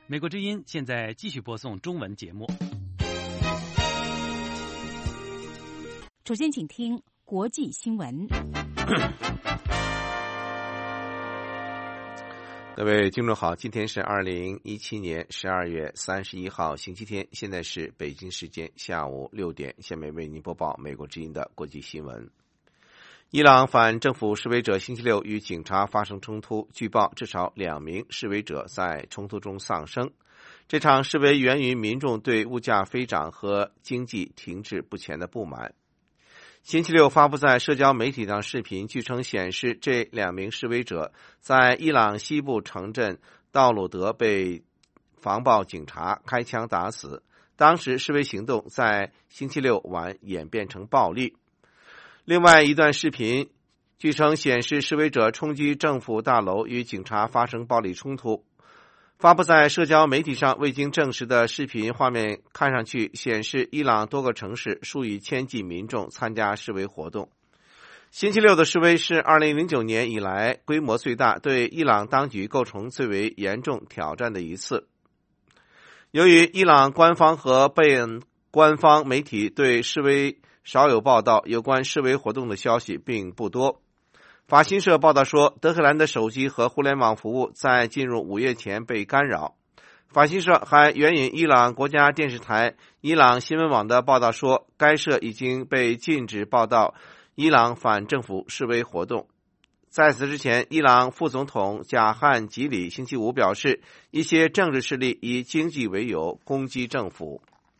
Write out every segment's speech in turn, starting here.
美国之音现在继续播送中文节目。 首先请听国际新闻。 各位听众好，今天是2017年12月31号星期天，现在是北京时间下午6点，下面为您播报美国之音的国际新闻。伊朗反政府示威者星期六与警察发生冲突，据报至少2名示威者在冲突中丧生。这场示威源于民众对物价飞涨和经济停滞不前的不满。星期六发布在社交媒体上视频，据称显示这2名示威者在伊朗西部城镇道鲁德被防暴警察开枪打死。当时示威行动在星期六晚演变成暴力。另外一段视频据称显示示威者冲击政府大楼，与警察发生暴力冲突。发布在社交媒体上未经证实的视频画面看上去显示伊朗多个城市数以千计民众参加示威活动。星期六的示威是2009年以来规模最大，对伊朗当局构成最为严重挑战的一次。由于伊朗官方和被官方媒体对示威少有报道，有关示威活动的消息并不多。法新社报道说，德黑兰的手机和互联网服务在进入5月前被干扰。法新社还援引伊朗国家电视台伊朗新闻网的报道说，该社已经被禁止报道伊朗反政府示威活动。在此之前，伊朗副总统贾汉吉里星期五表示，一些政治势力以经济为由攻击政府。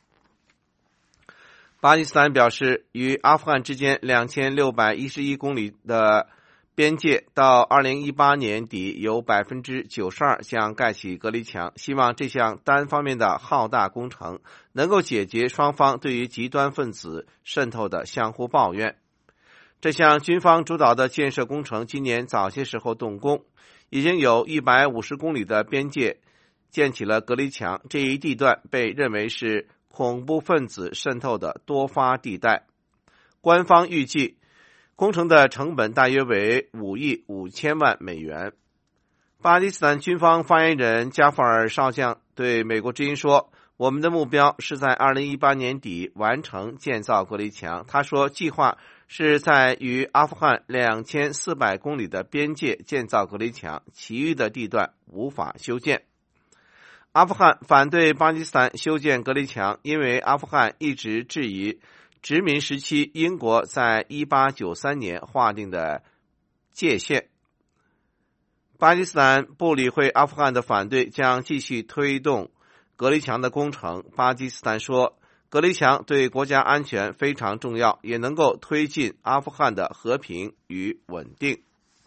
巴基斯坦表示，与阿富汗之间2611公里的边界到2018年底有 92% 将盖起隔离墙，希望这项单方面的浩大工程能够解决双方对于极端分子渗透的相互抱怨。这项军方主导的建设工程今年早些时候动工，已经有150公里的边界建起了隔离墙，这一地段被认为是恐怖分子渗透的多发地带。官方预计工程的成本大约为5亿5千万美元。巴基斯坦军方发言人加法尔少将对美国之音说，我们的目标是在2018年底完成建造隔离墙。他说，计划是在与阿富汗2400公里的边界建造隔离墙，其余的地段无法修建。阿富汗反对巴基斯坦修建隔离墙，因为阿富汗一直质疑殖民时期英国在1893年划定的界限。巴基斯坦不理会阿富汗的反对，将继续推动隔离墙的工程。巴基斯坦说，隔离墙对国家安全非常重要，也能够推进阿富汗的和平与稳定。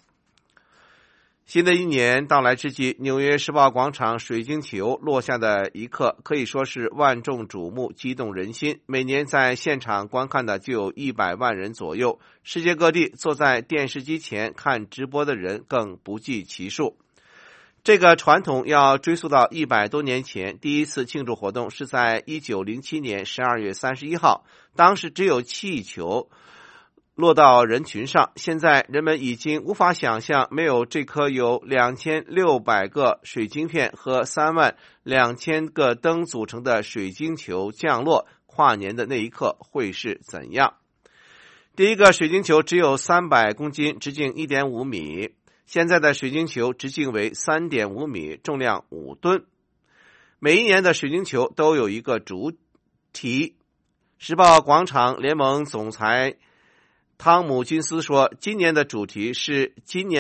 新的一年到来之际，纽约时报广场水晶球落下的一刻可以说是万众瞩目，激动人心。每年在现场观看的就有100万人左右，世界各地坐在电视机前看直播的人更不计其数。这个传统要追溯到100多年前，第一次庆祝活动是在1907年12月31号，当时只有气球落到人群上。现在人们已经无法想象，没有这颗由2600个水晶片和32000个灯组成的水晶球降落，跨年的那一刻会是怎样。第一个水晶球只有300公斤，直径 1.5 米，现在的水晶球直径为 3.5 米，重量5吨。每一年的水晶球都有一个主题。时报广场联盟总裁汤姆金斯说，今年的主题是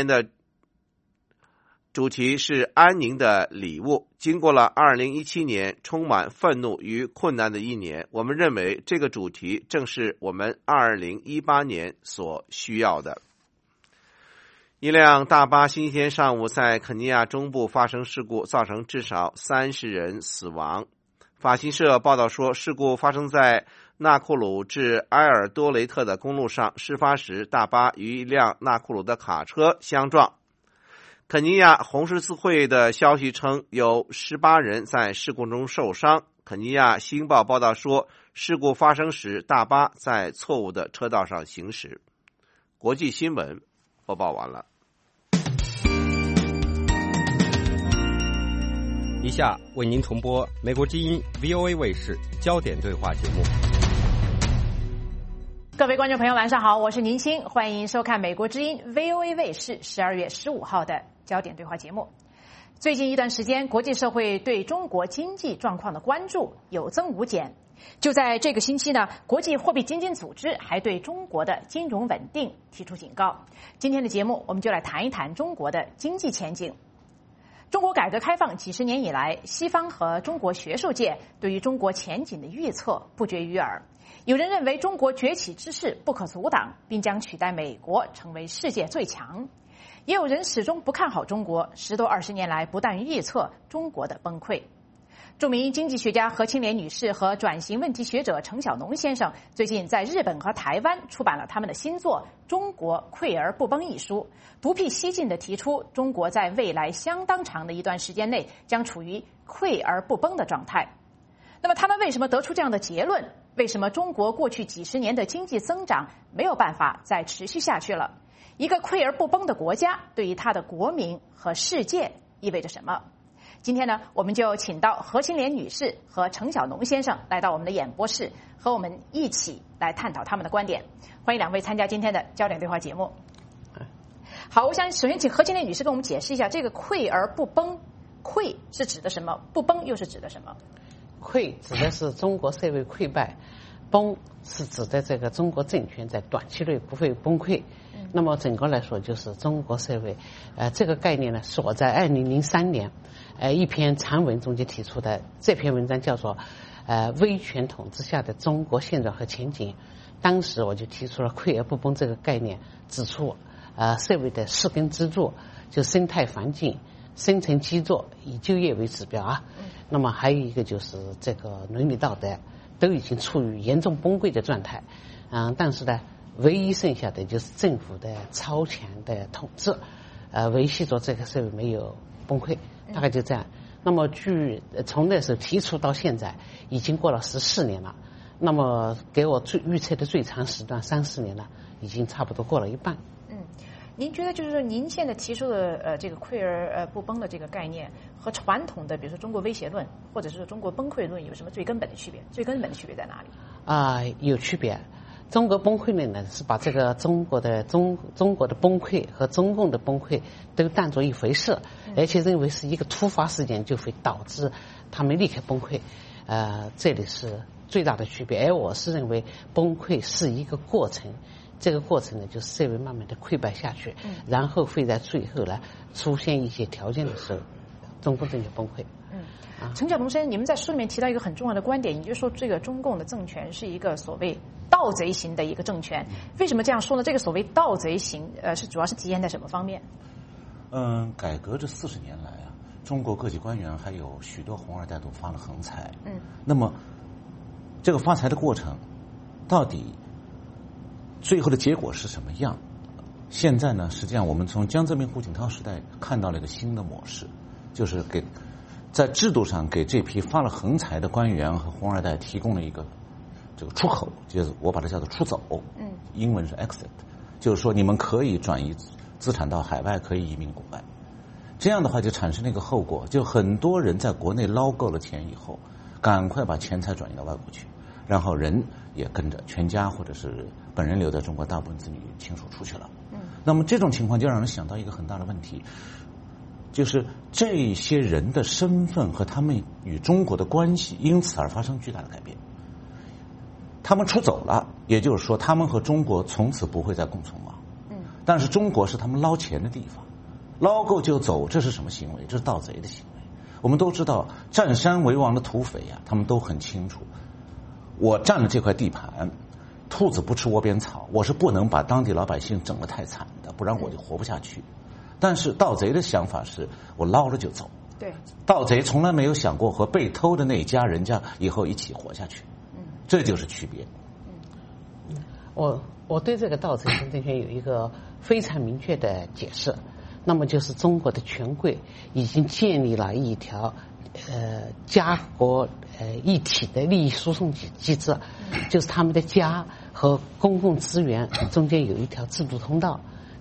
安宁的礼物。经过了2017年充满愤怒与困难的一年，我们认为这个主题正是我们2018年所需要的。一辆大巴星期天上午在肯尼亚中部发生事故，造成至少30人死亡。法新社报道说，事故发生在纳库鲁至埃尔多雷特的公路上，事发时大巴与一辆纳库鲁的卡车相撞。肯尼亚红十字会的消息称，有18人在事故中受伤。肯尼亚星报报道说，事故发生时大巴在错误的车道上行驶。国际新闻播报完了。 以下为您重播美国之音 VOA 卫视焦点对话节目。 各位观众朋友晚上好，我是宁鑫，欢迎收看美国之音 VOA 卫视12月15号的焦点对话节目。最近一段时间，国际社会对中国经济状况的关注有增无减。就在这个星期呢，国际货币基金组织还对中国的金融稳定提出警告。今天的节目，我们就来谈一谈中国的经济前景。中国改革开放几十年以来，西方和中国学术界对于中国前景的预测不绝于耳。有人认为中国崛起之势不可阻挡，并将取代美国成为世界最强。也有人始终不看好中国，10多20年来不断预测中国的崩溃。著名经济学家何清莲女士和转型问题学者程晓农先生最近在日本和台湾出版了他们的新作《中国溃而不崩》一书，独辟蹊径地提出中国在未来相当长的一段时间内将处于溃而不崩的状态。那么他们为什么得出这样的结论？为什么中国过去几十年的经济增长没有办法再持续下去了？一个溃而不崩的国家对于它的国民和世界意味着什么？今天呢，我们就请到何清莲女士和程晓农先生来到我们的演播室，和我们一起来探讨他们的观点。欢迎两位参加今天的焦点对话节目。好，我想首先请何清莲女士跟我们解释一下，这个溃而不崩，溃是指的什么？不崩又是指的什么？ 溃指的是中国社会溃败，崩是指的这个中国政权在短期内不会崩溃。那么整个来说，就是中国社会，这个概念呢，是我在2003年，一篇长文中间提出的。这篇文章叫做威权统治下的中国现状和前景。当时我就提出了溃而不崩这个概念，指出社会的4根支柱，就生态环境、生存基座以就业为指标啊。那么还有一个就是这个伦理道德都已经处于严重崩溃的状态。但是呢，唯一剩下的就是政府的超强的统治，维系着这个社会没有崩溃，大概就这样。那么从那时候提出到现在，已经过了14年了。那么给我预测的最长时段3-4年了，已经差不多过了一半。 您觉得就是说，您现在提出的这个溃而不崩的这个概念，和传统的比如说中国威胁论或者是中国崩溃论有什么最根本的区别？最根本的区别在哪里？ 有区别。中国崩溃论呢，是把这个中国的崩溃和中共的崩溃都当作一回事，而且认为是一个突发事件就会导致他们立刻崩溃。这里是最大的区别。而我是认为崩溃是一个过程，这个过程呢，就是社会慢慢的溃败下去，然后会在最后呢出现一些条件的时候，中共政权崩溃。 程晓农先生，你们在书里面提到一个很重要的观点，也就是说这个中共的政权是一个所谓盗贼型的一个政权。为什么这样说呢？这个所谓盗贼型主要是体现在什么方面？ 改革这40年来啊，中国各级官员还有许多红二代都发了横财。那么这个发财的过程到底最后的结果是什么样？现在呢，实际上我们从江泽民、胡锦涛时代看到了一个新的模式，就是在制度上给这批发了横财的官员和红二代提供了一个这个出口，就是我把它叫做出走。英文是 exit， 就是说你们可以转移资产到海外，可以移民国外。这样的话就产生了一个后果，就很多人在国内捞够了钱以后，赶快把钱财转移到外国去，然后人也跟着，全家或者是本人留在中国，大部分子女亲属出去了。那么这种情况就让人想到一个很大的问题，就是这些人的身份和他们与中国的关系因此而发生巨大的改变。他们出走了，也就是说他们和中国从此不会再共存亡。但是中国是他们捞钱的地方，捞够就走，这是什么行为？这是盗贼的行为。我们都知道占山为王的土匪啊，他们都很清楚，我占了这块地盘，兔子不吃窝边草，我是不能把当地老百姓整得太惨的，不然我就活不下去。但是盗贼的想法是我捞了就走。 对， 盗贼从来没有想过和被偷的那一家人家以后一起活下去。这就是区别。 我对这个盗贼型政权有一个非常明确的解释，那么就是中国的权贵已经建立了一条家国一体的利益输送机制，就是他们的家和公共资源中间有一条制度通道，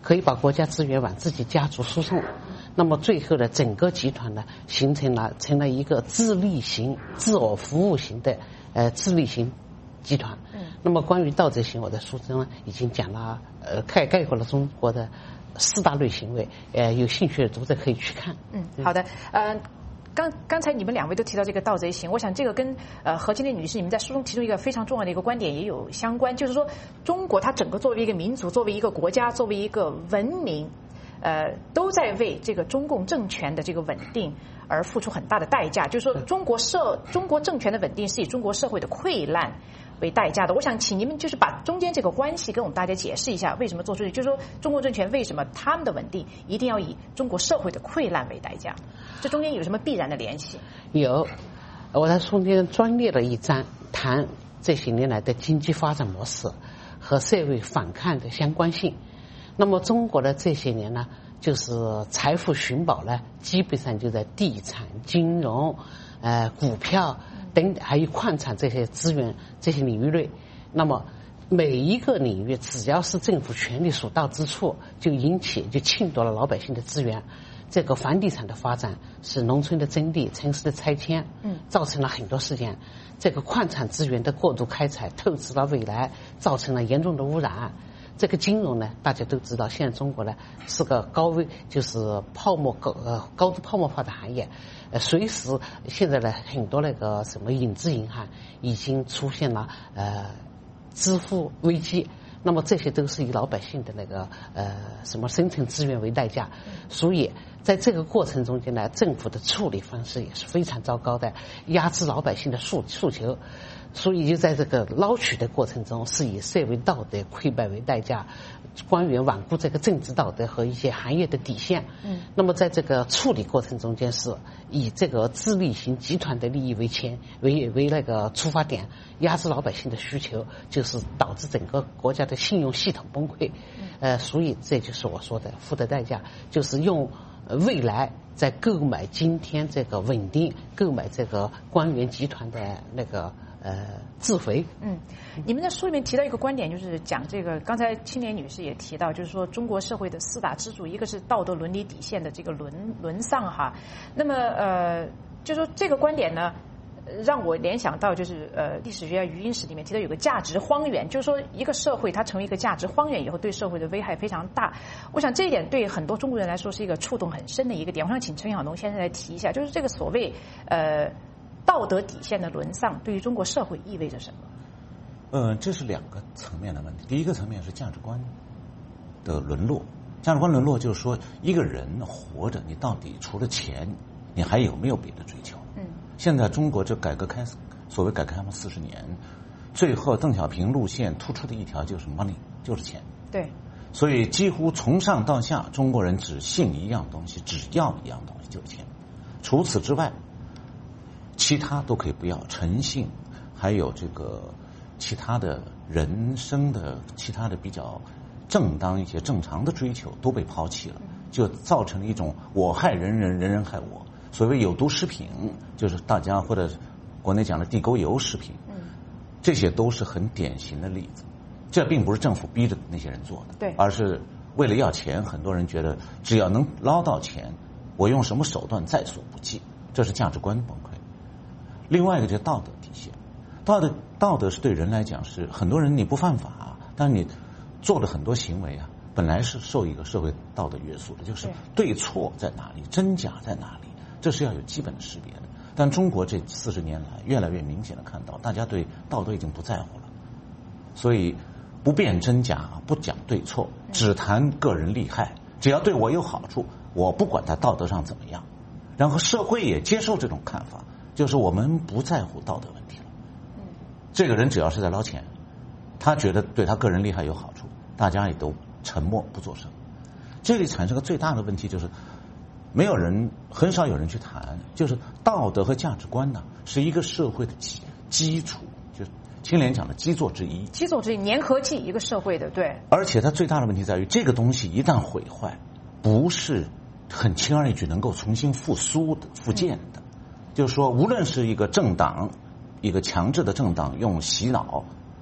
可以把国家资源往自己家族输送。那么最后呢，整个集团呢成了一个自利型、自我服务型的自利型集团。那么关于盗贼型，我在书中呢已经讲了，概括了中国的4大类行为。有兴趣的读者可以去看。 好的。刚才你们2位都提到这个盗贼型，我想这个跟何金莲女士你们在书中提出一个非常重要的一个观点也有相关，就是说中国它整个作为一个民族、作为一个国家、作为一个文明，都在为这个中共政权的这个稳定而付出很大的代价。就是说中国政权的稳定是以中国社会的溃烂为代价的。我想请你们就是把中间这个关系跟我们大家解释一下，为什么做出去，就是说中国政权为什么他们的稳定一定要以中国社会的溃烂为代价？这中间有什么必然的联系？ 有，我在书中专列了一章，谈这些年来的经济发展模式和社会反抗的相关性。那么中国的这些年呢，就是财富寻宝呢，基本上就在地产、金融、股票等，还有矿产这些资源这些领域内。那么每一个领域只要是政府权力所到之处，就侵夺了老百姓的资源。这个房地产的发展是农村的征地、城市的拆迁，造成了很多事件。这个矿产资源的过度开采，透支了未来，造成了严重的污染。这个金融呢，大家都知道，现在中国呢是个高度泡沫化的行业，随时现在呢很多那个什么影子银行已经出现了支付危机。那么这些都是以老百姓的那个什么生存资源为代价，所以在这个过程中间呢，政府的处理方式也是非常糟糕的，压制老百姓的诉求。所以就在这个捞取的过程中，是以社会道德溃败为代价，官员罔顾这个政治道德和一些行业的底线。那么在这个处理过程中间，是以这个自利型集团的利益为那个出发点，压制老百姓的需求，就是导致整个国家的信用系统崩溃。所以这就是我说的付的代价，就是用未来在购买今天这个稳定，购买这个官员集团的那个自肥。 你们在书里面提到一个观点，就是讲这个，刚才青年女士也提到，就是说中国社会的4大支柱，一个是道德伦理底线的这个沦丧哈。那么就是说这个观点呢，让我联想到就是历史学家余英时里面提到有个价值荒原，就是说一个社会它成为一个价值荒原以后，对社会的危害非常大。我想这一点对很多中国人来说是一个触动很深的一个点。我想请陈晓农先生来提一下，就是这个所谓道德底线的沦丧对于中国社会意味着什么？ 这是2个层面的问题。第一个层面是价值观的沦落。价值观沦落就是说，一个人活着，你到底除了钱，你还有没有别的追求？现在中国这所谓改革开放40年，最后邓小平路线突出的一条就是 money， 就是钱。 对。 所以几乎从上到下，中国人只信一样东西，只要一样东西，就是钱。除此之外，其他都可以不要，诚信，还有这个其他的人生的其他的比较正当一些正常的追求都被抛弃了，就造成了一种我害人人，人人害我。所谓有毒食品，就是大家或者国内讲的地沟油食品，这些都是很典型的例子。这并不是政府逼着那些人做的， 对， 而是为了要钱，很多人觉得只要能捞到钱，我用什么手段在所不计，这是价值观崩溃。另外一个就是道德底线，道德是对人来讲是很多人你不犯法，但你做的很多行为啊，本来是受一个社会道德约束的，就是对错在哪里，真假在哪里，这是要有基本的识别的。但中国这40年来越来越明显的看到，大家对道德已经不在乎了，所以不辨真假，不讲对错，只谈个人利害，只要对我有好处，我不管他道德上怎么样。然后社会也接受这种看法，就是我们不在乎道德问题了。这个人只要是在捞钱，他觉得对他个人利害有好处，大家也都沉默不作声。这里产生个最大的问题就是，很少有人去谈，就是道德和价值观呢，是一个社会的基础，就是青莲讲的基座之一。 基座之一，粘合剂一个社会的，对。 而且它最大的问题在于，这个东西一旦毁坏，不是很轻而易举能够重新复建的。就是说，无论是一个政党，一个强制的政党用洗脑，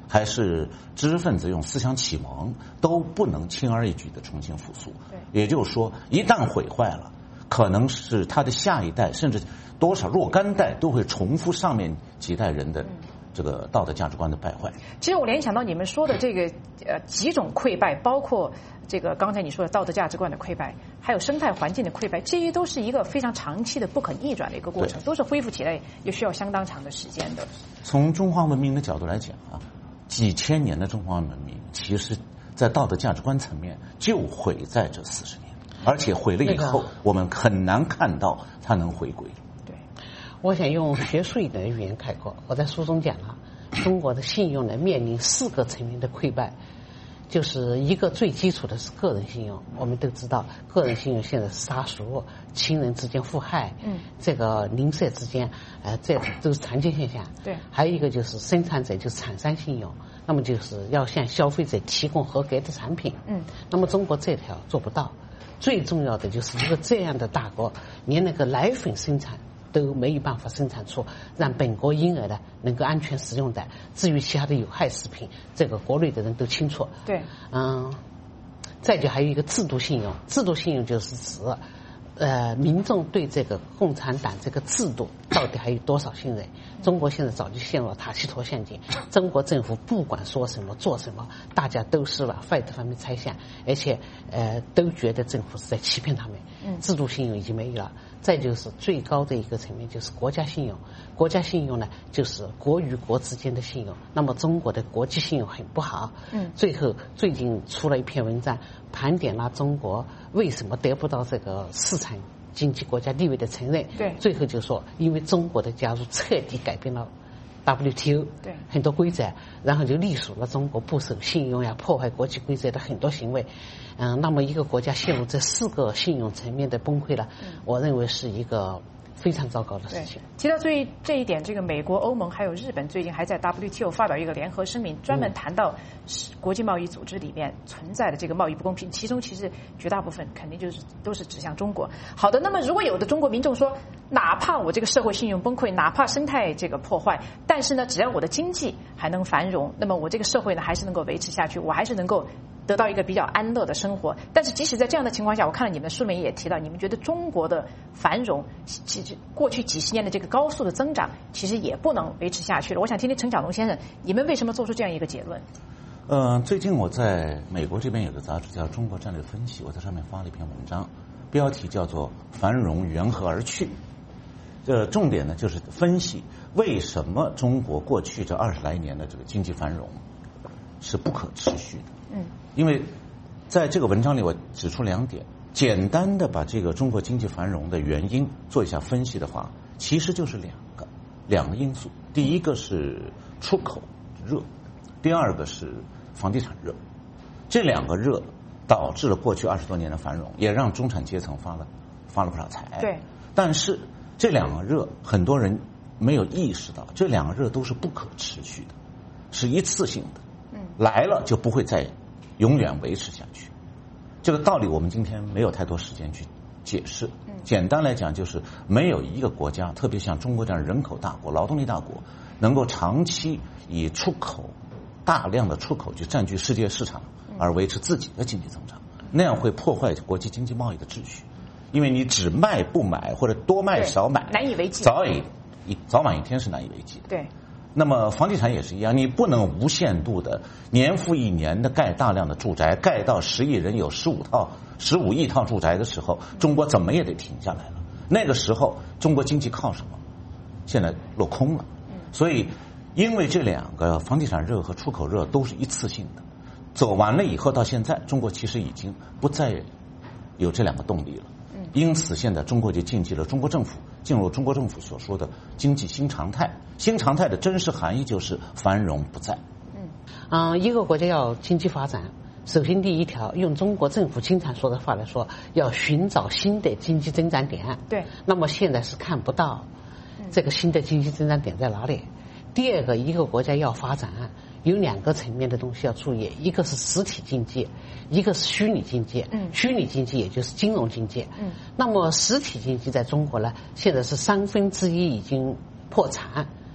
还是知识分子用思想启蒙，都不能轻而易举的重新复苏。也就是说，一旦毁坏了，可能是他的下一代，甚至多少若干代都会重复上面几代人的这个道德价值观的败坏。 其实我联想到你们说的这个几种溃败，包括这个刚才你说的道德价值观的溃败，还有生态环境的溃败，这些都是一个非常长期的不可逆转的一个过程，都是恢复起来也需要相当长的时间的。 从中华文明的角度来讲啊，几千年的中华文明，其实在道德价值观层面就毁在这40年，而且毁了以后，我们很难看到它能回归。 对， 我想用学术一点的语言概括，我在书中讲了，中国的信用呢面临4个层面的溃败。就是一个最基础的是个人信用，我们都知道，个人信用现在是杀熟，亲人之间互害，这个邻舍之间，这都是常见现象。 对， 还有一个就是生产者就是厂商信用，那么就是要向消费者提供合格的产品。那么中国这条做不到，最重要的就是一个这样的大国，连那个奶粉生产都没有办法生产出让本国婴儿呢能够安全食用的，至于其他的有害食品，这个国内的人都清楚。 对， 再就还有一个制度信用，制度信用就是指民众对这个共产党这个制度到底还有多少信任？中国现在早就陷入了塔西佗陷阱，中国政府不管说什么做什么，大家都是往坏的方面猜想，而且都觉得政府是在欺骗他们。制度信用已经没有了。再就是最高的一个层面就是国家信用，国家信用呢就是国与国之间的信用。那么中国的国际信用很不好。最近出了一篇文章，盘点了中国为什么得不到这个市场经济国家地位的承认。 对， 最后就说因为中国的加入彻底改变了 WTO 对很多规则，然后就隶属了中国不守信用呀、破坏国际规则的很多行为。那么一个国家陷入这4个信用层面的崩溃了，我认为是一个非常糟糕的事情。 提到这一点，这个美国、欧盟还有日本最近还在 WTO 发表一个联合声明，专门谈到国际贸易组织里面存在的这个贸易不公平，其中其实绝大部分肯定都是指向中国。好的，那么如果有的中国民众说，哪怕我这个社会信用崩溃，哪怕生态这个破坏，但是呢，只要我的经济还能繁荣，那么我这个社会呢还是能够维持下去，我还是能够得到一个比较安乐的生活。但是即使在这样的情况下，我看了你们的书里面也提到，你们觉得中国的繁荣，其实过去几十年的这个高速的增长，其实也不能维持下去了。我想听听陈晓东先生，你们为什么做出这样一个结论？ 最近我在美国这边有个杂志叫《中国战略分析》，我在上面发了一篇文章，标题叫做“繁荣缘何而去”。重点呢就是分析为什么中国过去这20来年的这个经济繁荣是不可持续的。因为在这个文章里我指出2点，简单的把这个中国经济繁荣的原因做一下分析的话，其实就是两个因素。第一个是出口热，第二个是房地产热。这2个热导致了过去20多年的繁荣，也让中产阶层发了不少财。 对， 但是这2个热很多人没有意识到，这2个热都是不可持续的，是一次性的，来了就不会再永远维持下去。这个道理我们今天没有太多时间去解释。简单来讲，就是没有一个国家，特别像中国这样人口大国、劳动力大国，能够长期以大量的出口去占据世界市场，而维持自己的经济增长，那样会破坏国际经济贸易的秩序。因为你只卖不买，或者多卖少买， 难以为继， 早晚一天是难以为继的。 对。 那么房地产也是一样，你不能无限度的年复一年的盖大量的住宅，盖到10亿人有15亿套住宅的时候，中国怎么也得停下来了。那个时候中国经济靠什么？现在落空了。所以因为这2个房地产热和出口热都是一次性的，走完了以后到现在，中国其实已经不再有这2个动力了。因此现在中国就进入中国政府所说的经济新常态。新常态的真实含义就是繁荣不再。 一个国家要经济发展，首先第一条，用中国政府经常说的话来说，要寻找新的经济增长点。 对。 那么现在是看不到这个新的经济增长点在哪里。第二个，一个国家要发展，有2个层面的东西要注意，一个是实体经济，一个是虚拟经济。虚拟经济也就是金融经济。那么实体经济在中国呢，现在是1/3已经破产。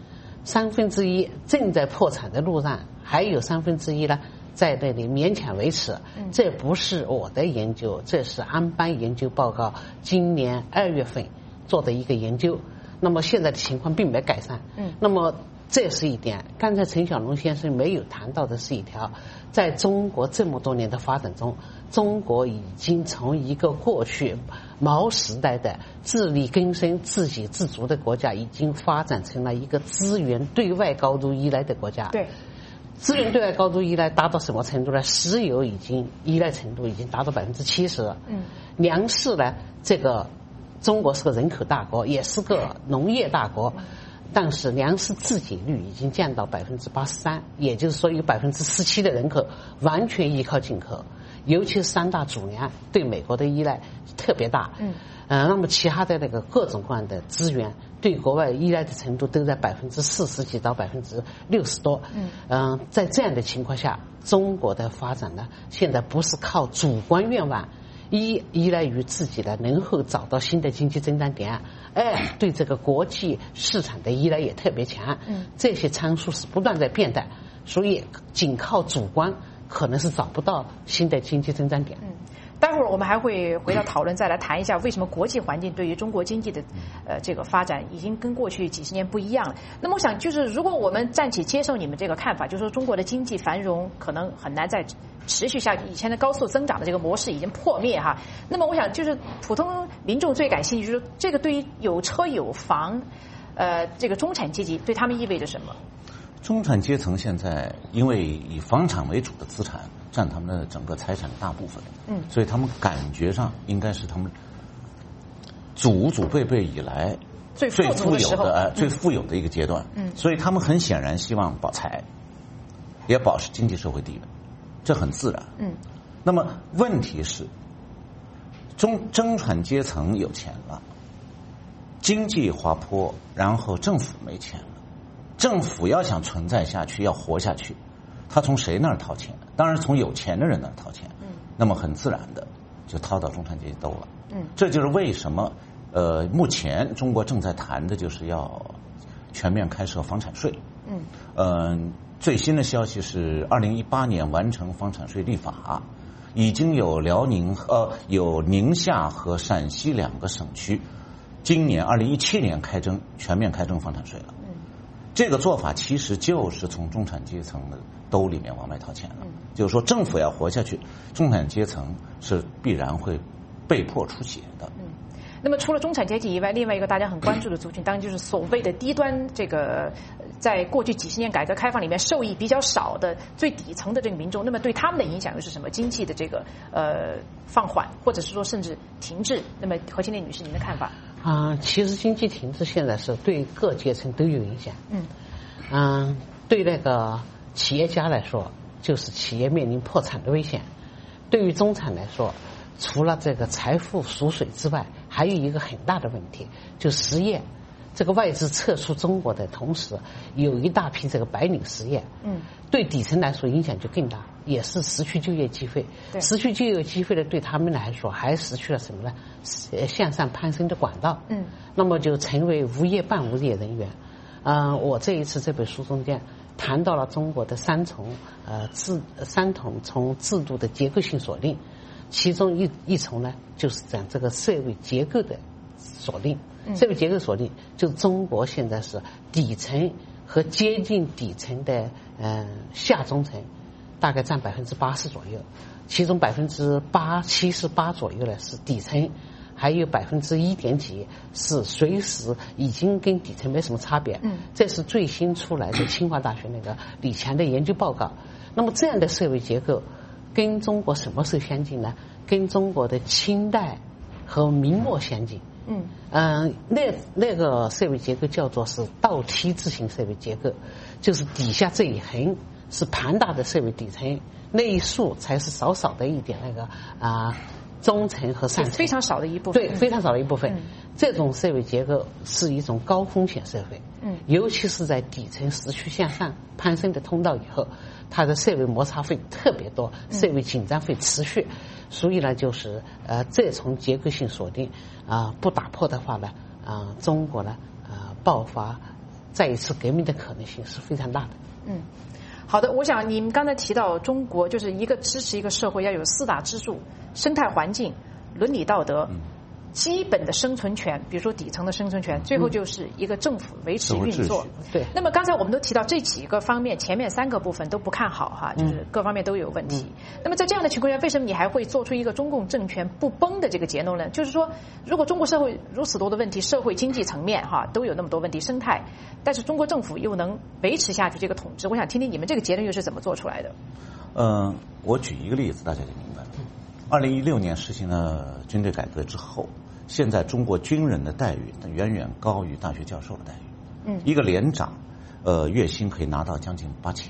1/3正在破产的路上，还有1/3呢在那里勉强维持。这不是我的研究，这是安邦研究报告今年2月份做的一个研究。那么现在的情况并没改善。那么这是一点。刚才陈小龙先生没有谈到的是一条，在中国这么多年的发展中，中国已经从一个过去毛时代的自力更生、自给自足的国家，已经发展成了一个资源对外高度依赖的国家。 对， 资源对外高度依赖达到什么程度呢？石油已经依赖程度已经达到70%。粮食呢，这个中国是个人口大国，也是个农业大国，但是粮食自给率已经降到83%，也就是说有17%的人口完全依靠进口，尤其是3大主粮对美国的依赖特别大。那么其他的那个各种各样的资源对国外依赖的程度都在40%几到60%多。在这样的情况下，中国的发展呢，现在不是靠主观愿望，依赖于自己的能够找到新的经济增长点，对这个国际市场的依赖也特别强。这些参数是不断在变的，所以仅靠主观可能是找不到新的经济增长点。 待会儿我们还会回到讨论，再来谈一下为什么国际环境对于中国经济的这个发展已经跟过去几十年不一样了。那么我想就是，如果我们暂且接受你们这个看法，就是说中国的经济繁荣可能很难再持续下以前的高速增长的这个模式已经破灭哈。那么我想就是普通民众最感兴趣就是这个对于有车有房这个中产阶级对他们意味着什么？ 中产阶层现在因为以房产为主的资产占他们的整个财产的大部分，所以他们感觉上应该是他们祖辈辈以来最富有的一个阶段。所以他们很显然希望保财，也保持经济社会地位，这很自然。那么问题是，中产阶层有钱了，经济滑坡，然后政府没钱了。政府要想存在下去，要活下去，他从谁那儿掏钱？当然从有钱的人那儿掏钱。那么很自然的就掏到中产阶级兜了。这就是为什么目前中国正在谈的就是要全面开设房产税。最新的消息是2018年完成房产税立法，已经有有宁夏和陕西2个省区，今年2017年全面开征房产税了。这个做法其实就是从中产阶层的兜里面往外掏钱了。就是说政府要活下去，中产阶层是必然会被迫出血的。 那么除了中产阶级以外，另外一个大家很关注的族群当然就是所谓的低端，这个在过去几十年改革开放里面受益比较少的最底层的这个民众。那么对他们的影响又是什么？经济的这个放缓，或者是说甚至停滞。那么何庆烈女士，您的看法？ 其实经济停滞现在是对各阶层都有影响。对那个企业家来说，就是企业面临破产的危险；对于中产来说，除了这个财富缩水之外，还有一个很大的问题，就失业。这个外资撤出中国的同时，有一大批这个白领失业。对底层来说影响就更大，也是失去就业机会。失去就业机会的对他们来说，还失去了什么呢？向上攀升的管道。那么就成为无业半无业人员。我这一次这本书中间谈到了中国的三重制度的结构性锁定，其中一重呢，就是讲这个社会结构的锁定。社会结构锁定，就中国现在是底层和接近底层的下中层，大概占80%左右，其中78%左右呢是底层，还有1点几是随时已经跟底层没什么差别。这是最新出来的清华大学那个李强的研究报告。那么这样的社会结构跟中国什么时候相近呢？跟中国的清代和明末相近。那个社会结构叫做是倒梯字形社会结构，就是底下这一横是庞大的社会底层，那一竖才是少少的一点那个中层和上层， 非常少的一部分。 对，非常少的一部分。这种社会结构是一种高风险社会。尤其是在底层失去向上攀升的通道以后，它的社会摩擦会特别多，社会紧张会持续。所以呢，就是这种结构性锁定不打破的话呢，中国呢爆发再一次革命的可能性是非常大的。 嗯，好的，我想你们刚才提到中国就是一个支持一个社会要有4大支柱：生态环境、伦理道德。基本的生存权，比如说底层的生存权，最后就是一个政府维持运作。 对。 那么刚才我们都提到这几个方面，前面3个部分都不看好哈，就是各方面都有问题。那么在这样的情况下，为什么你还会做出一个中共政权不崩的这个结论呢？就是说，如果中国社会如此多的问题，社会经济层面哈都有那么多问题，生态，但是中国政府又能维持下去这个统治，我想听听你们这个结论又是怎么做出来的？ 我举一个例子，大家就明白了。2016年实行了军队改革之后，现在中国军人的待遇远远高于大学教授的待遇。一个连长，月薪可以拿到将近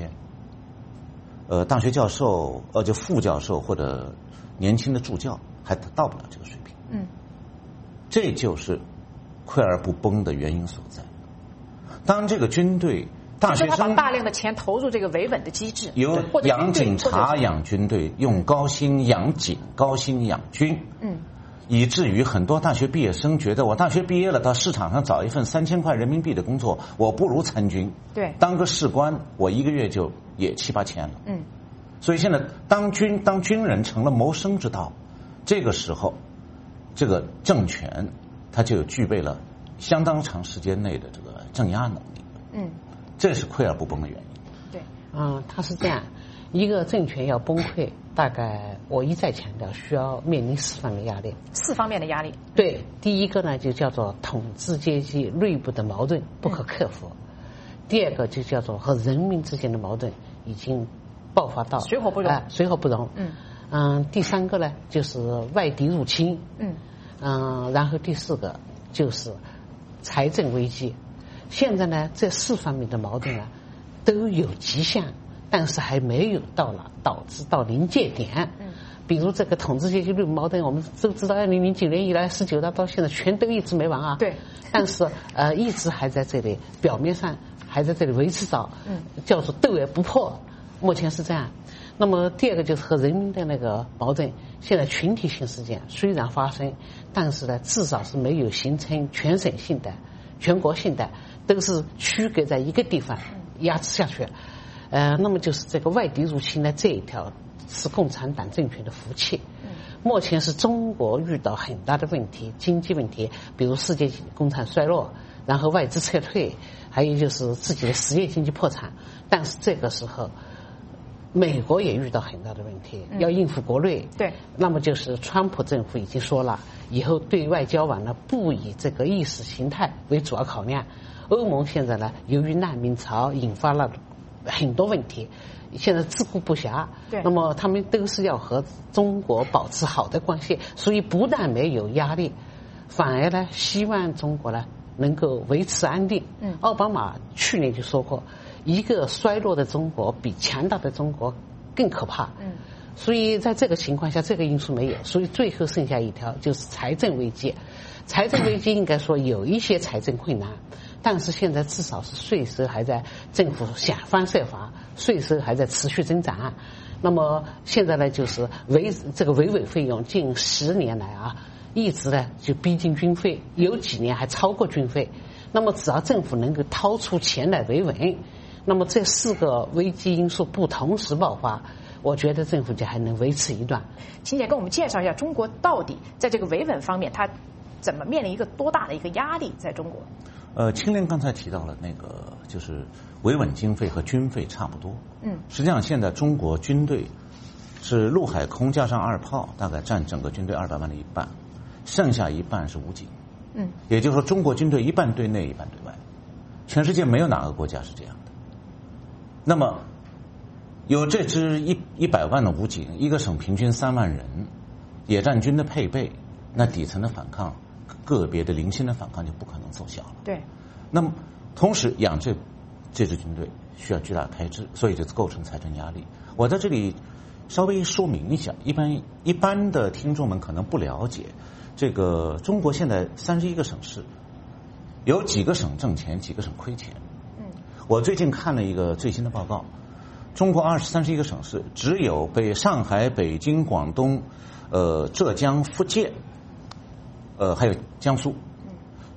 8000。大学教授，就副教授或者年轻的助教还到不了这个水平。这就是溃而不崩的原因所在。当这个军队大学生他把大量的钱投入这个维稳的机制， 由养警察养军队，用高薪养警、高薪养军，以至于很多大学毕业生觉得，我大学毕业了，到市场上找一份3000块人民币的工作，我不如参军。 对， 当个士官，我1个月就也7、8千了。所以现在当军人成了谋生之道，这个时候，这个政权它就具备了相当长时间内的这个镇压能力。这是溃而不崩的原因。 对， 它是这样，一个政权要崩溃，大概我一再强调，需要面临4方面的压力。 4方面的压力。 对，第一个呢就叫做统治阶级内部的矛盾不可克服，第二个就叫做和人民之间的矛盾已经爆发到水火不容。 水火不容。第3个呢就是外敌入侵。然后第4个就是财政危机。现在呢，这4方面的矛盾呢都有迹象，但是还没有导致到临界点。比如这个统治阶级内部矛盾，我们都知道，2009年以来19大到现在全都一直没完啊。 对。 但是一直还在这里，表面上还在这里维持着，叫做斗而不破。目前是这样。那么第2个就是和人民的那个矛盾，现在群体性事件虽然发生，但是呢，至少是没有形成全省性的、全国性的。都是区隔在一个地方压制下去。那么就是这个外敌入侵呢，这一条是共产党政权的福气。目前是中国遇到很大的问题，经济问题，比如世界工厂衰落，然后外资撤退，还有就是自己的实业经济破产。但是这个时候，美国也遇到很大的问题，要应付国内。 对。 那么就是川普政府已经说了，以后对外交往呢，不以这个意识形态为主要考量。欧盟现在呢，由于难民潮引发了很多问题，现在自顾不暇。 对。 那么他们都是要和中国保持好的关系，所以不但没有压力，反而呢，希望中国呢能够维持安定。奥巴马去年就说过，一个衰落的中国比强大的中国更可怕。所以在这个情况下，这个因素没有，所以最后剩下一条就是财政危机。财政危机应该说有一些财政困难。但是现在至少是税收还在，政府想方设法，税收还在持续增长。那么现在呢，就是这个维稳费用近10年来啊，一直呢就逼近军费，有几年还超过军费。那么只要政府能够掏出钱来维稳，那么这4个危机因素不同时爆发，我觉得政府就还能维持一段。 秦姐跟我们介绍一下，中国到底在这个维稳方面，它怎么面临一个多大的一个压力？在中国。 青莲刚才提到了那个，就是维稳经费和军费差不多。实际上现在中国军队是陆海空加上2炮，大概占整个军队200万的一半，剩下一半是武警。也就是说，中国军队一半对内，一半对外。全世界没有哪个国家是这样的。那么有这支100万的武警，一个省平均3万人，野战军的配备，那底层的反抗，个别的零星的反抗就不可能奏效了。 对。 那么同时养这支军队需要巨大的开支，所以就构成财政压力。我在这里稍微说明一下，一般的听众们可能不了解，这个中国现在31个省市，有几个省挣钱，几个省亏钱。我最近看了一个最新的报告，中国31个省市，只有上海、北京、广东、浙江、福建，还有江苏，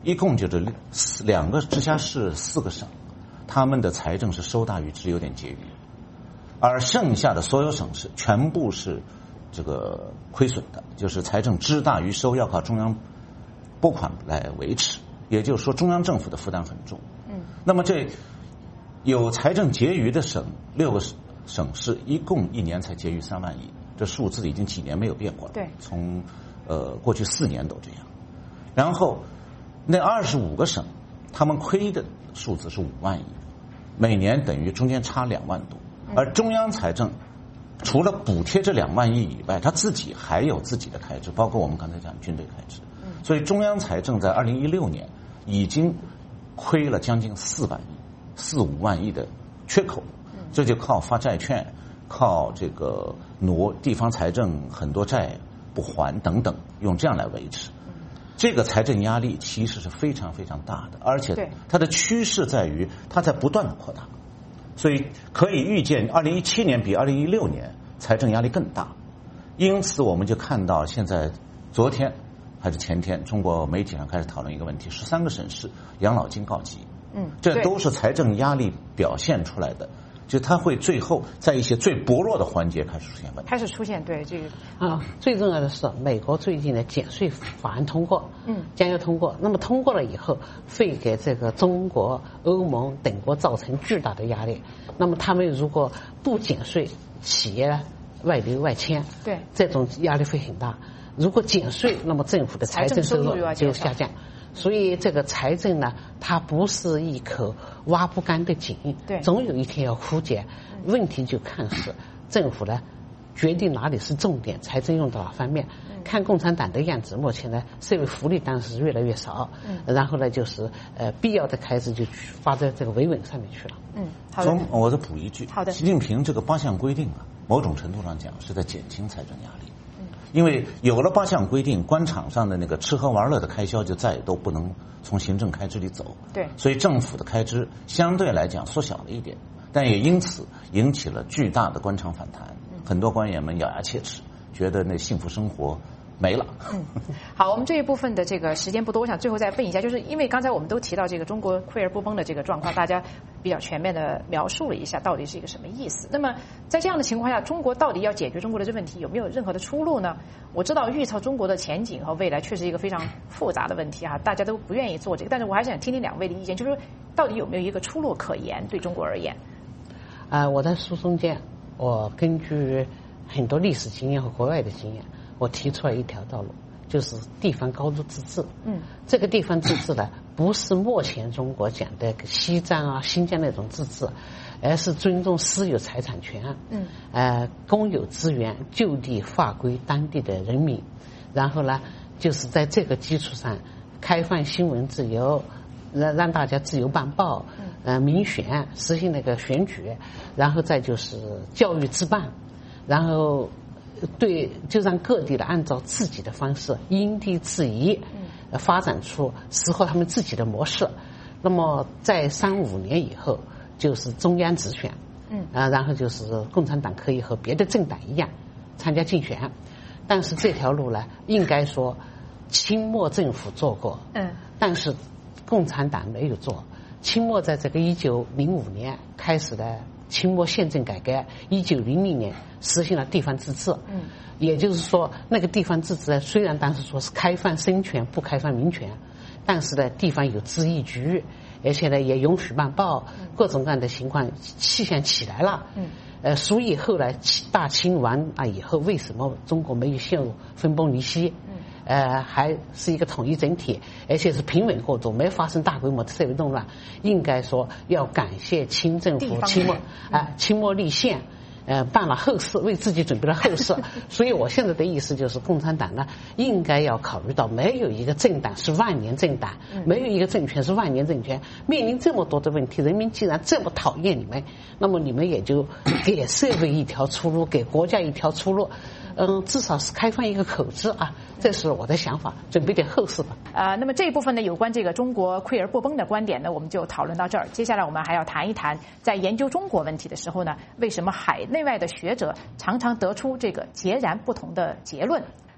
一共就是2个直辖市4个省，他们的财政是收大于支，有点结余，而剩下的所有省市全部是这个亏损的，就是财政支大于收，要靠中央拨款来维持。也就是说，中央政府的负担很重。那么这有财政结余的省6个省市，一共1年才结余3万亿，这数字已经几年没有变过了。 对， 从过去4年都这样。然后那25个省，他们亏的数字是5万亿，每年等于中间差2万多。而中央财政除了补贴这2万亿以外，他自己还有自己的开支，包括我们刚才讲军队开支。所以中央财政在2016年已经亏了将近4万亿，4、5万亿的缺口，这就靠发债券，靠这个挪地方财政很多债不还等等，用这样来维持。这个财政压力其实是非常非常大的，而且它的趋势在于它在不断的扩大，所以可以预见2017年比2016年财政压力更大。因此我们就看到现在昨天还是前天，中国媒体上开始讨论一个问题：13个省市养老金告急。这都是财政压力表现出来的，就它会最后在一些最薄弱的环节开始出现问题。 开始出现对这个最重要的是，美国最近的减税法案通过，将要通过。那么通过了以后，会给这个中国、欧盟等国造成巨大的压力。那么他们如果不减税，企业外流外迁， 对这种压力会很大。如果减税，那么政府的财政收入就下降。所以这个财政呢，它不是一口挖不干的井，总有一天要枯竭。问题就看是政府呢决定哪里是重点，财政用到哪方面。看共产党的样子，目前呢社会福利当然是越来越少，然后呢就是必要的开支就花在这个维稳上面去了。 好的， 我再补一句， 好的， 习近平这个8项规定啊，某种程度上讲是在减轻财政压力。因为有了8项规定，官场上的那个吃喝玩乐的开销就再也都不能从行政开支里走。 对， 所以政府的开支相对来讲缩小了一点，但也因此引起了巨大的官场反弹。很多官员们咬牙切齿，觉得那幸福生活没了。 好，我们这一部分的这个时间不多，我想最后再问一下，就是因为刚才我们都提到这个中国溃而不崩的这个状况，大家比较全面的描述了一下到底是一个什么意思。那么在这样的情况下，中国到底要解决中国的这问题有没有任何的出路呢？我知道预测中国的前景和未来确实一个非常复杂的问题大家都不愿意做这个，但是我还想听听2位的意见，就是说到底有没有一个出路可言对中国而言？ 我在书中间，我根据很多历史经验和国外的经验，我提出了一条道路，就是地方高度自治。这个地方自治呢，不是目前中国讲的西藏新疆那种自治，而是尊重私有财产权，公有资源就地划归当地的人民，然后呢，就是在这个基础上开放新闻自由，让大家自由办报，民选，实行那个选举，然后再就是教育自办，然后就让各地的按照自己的方式因地制宜，发展出适合他们自己的模式。那么在3、5年以后，就是中央直选，然后就是共产党可以和别的政党一样参加竞选。但是这条路呢，应该说清末政府做过，但是共产党没有做。清末在这个1905年开始的清末宪政改革，1900年实行了地方自治。也就是说，那个地方自治呢，虽然当时说是开放生权不开放民权，但是呢，地方有咨议局，而且呢也允许办报，各种各样的情况气象起来了。所以后来大清完以后，为什么中国没有陷入分崩离析？还是一个统一整体，而且是平稳过渡，没发生大规模的社会动乱。应该说要感谢清政府清末立宪，办了后事，为自己准备了后事。所以我现在的意思就是，共产党呢应该要考虑到，没有一个政党是万年政党，没有一个政权是万年政权。面临这么多的问题，人民既然这么讨厌你们，那么你们也就给社会一条出路，给国家一条出路。至少是开放一个口子这是我的想法，准备点后事吧。 那么这一部分呢，有关这个中国溃而不崩的观点呢，我们就讨论到这儿。接下来我们还要谈一谈，在研究中国问题的时候呢，为什么海内外的学者常常得出这个截然不同的结论？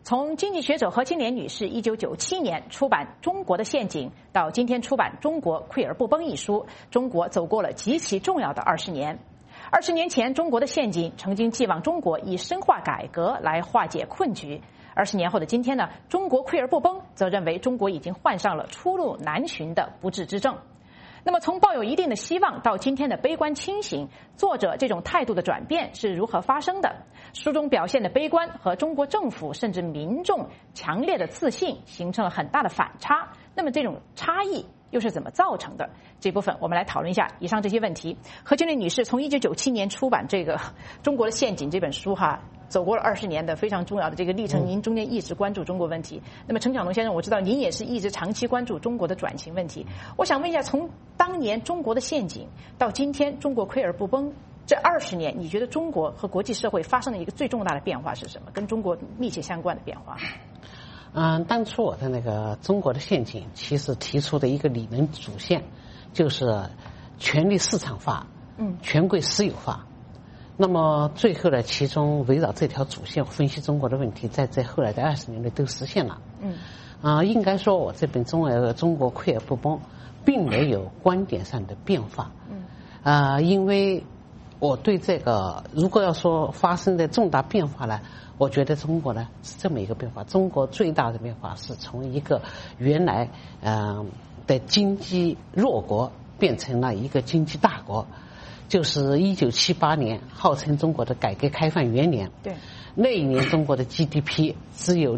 从经济学者何清莲女士1997年出版《中国的陷阱》到今天出版《中国溃而不崩》一书，中国走过了极其重要的20年。20年前，《中国的陷阱》曾经寄望中国以深化改革来化解困局。20年后的今天呢，中国溃而不崩，则认为中国已经患上了出路难寻的不治之症。那么从抱有一定的希望到今天的悲观清醒，作者这种态度的转变是如何发生的？书中表现的悲观和中国政府甚至民众强烈的自信形成了很大的反差。那么这种差异又是怎么造成的？这部分我们来讨论一下以上这些问题。何清莲女士从1997年出版这个《中国的陷阱》这本书走过了20年的非常重要的这个历程，您中间一直关注中国问题。那么陈晓农先生，我知道您也是一直长期关注中国的转型问题。我想问一下，从当年中国的陷阱到今天中国溃而不崩，这20年，你觉得中国和国际社会发生的一个最重大的变化是什么？跟中国密切相关的变化？ 当初我的那个中国的陷阱，其实提出的一个理论主线就是权力市场化，权贵私有化。那么最后呢，其中围绕这条主线分析中国的问题，在后来的20年内都实现了。应该说我这本中国溃而不崩，并没有观点上的变化。因为我对这个如果要说发生的重大变化呢，我觉得中国呢是这么一个变化。中国最大的变化是从一个原来的经济弱国变成了一个经济大国。就是1978年，号称中国的改革开放元年。对，那一年中国的 GDP 只有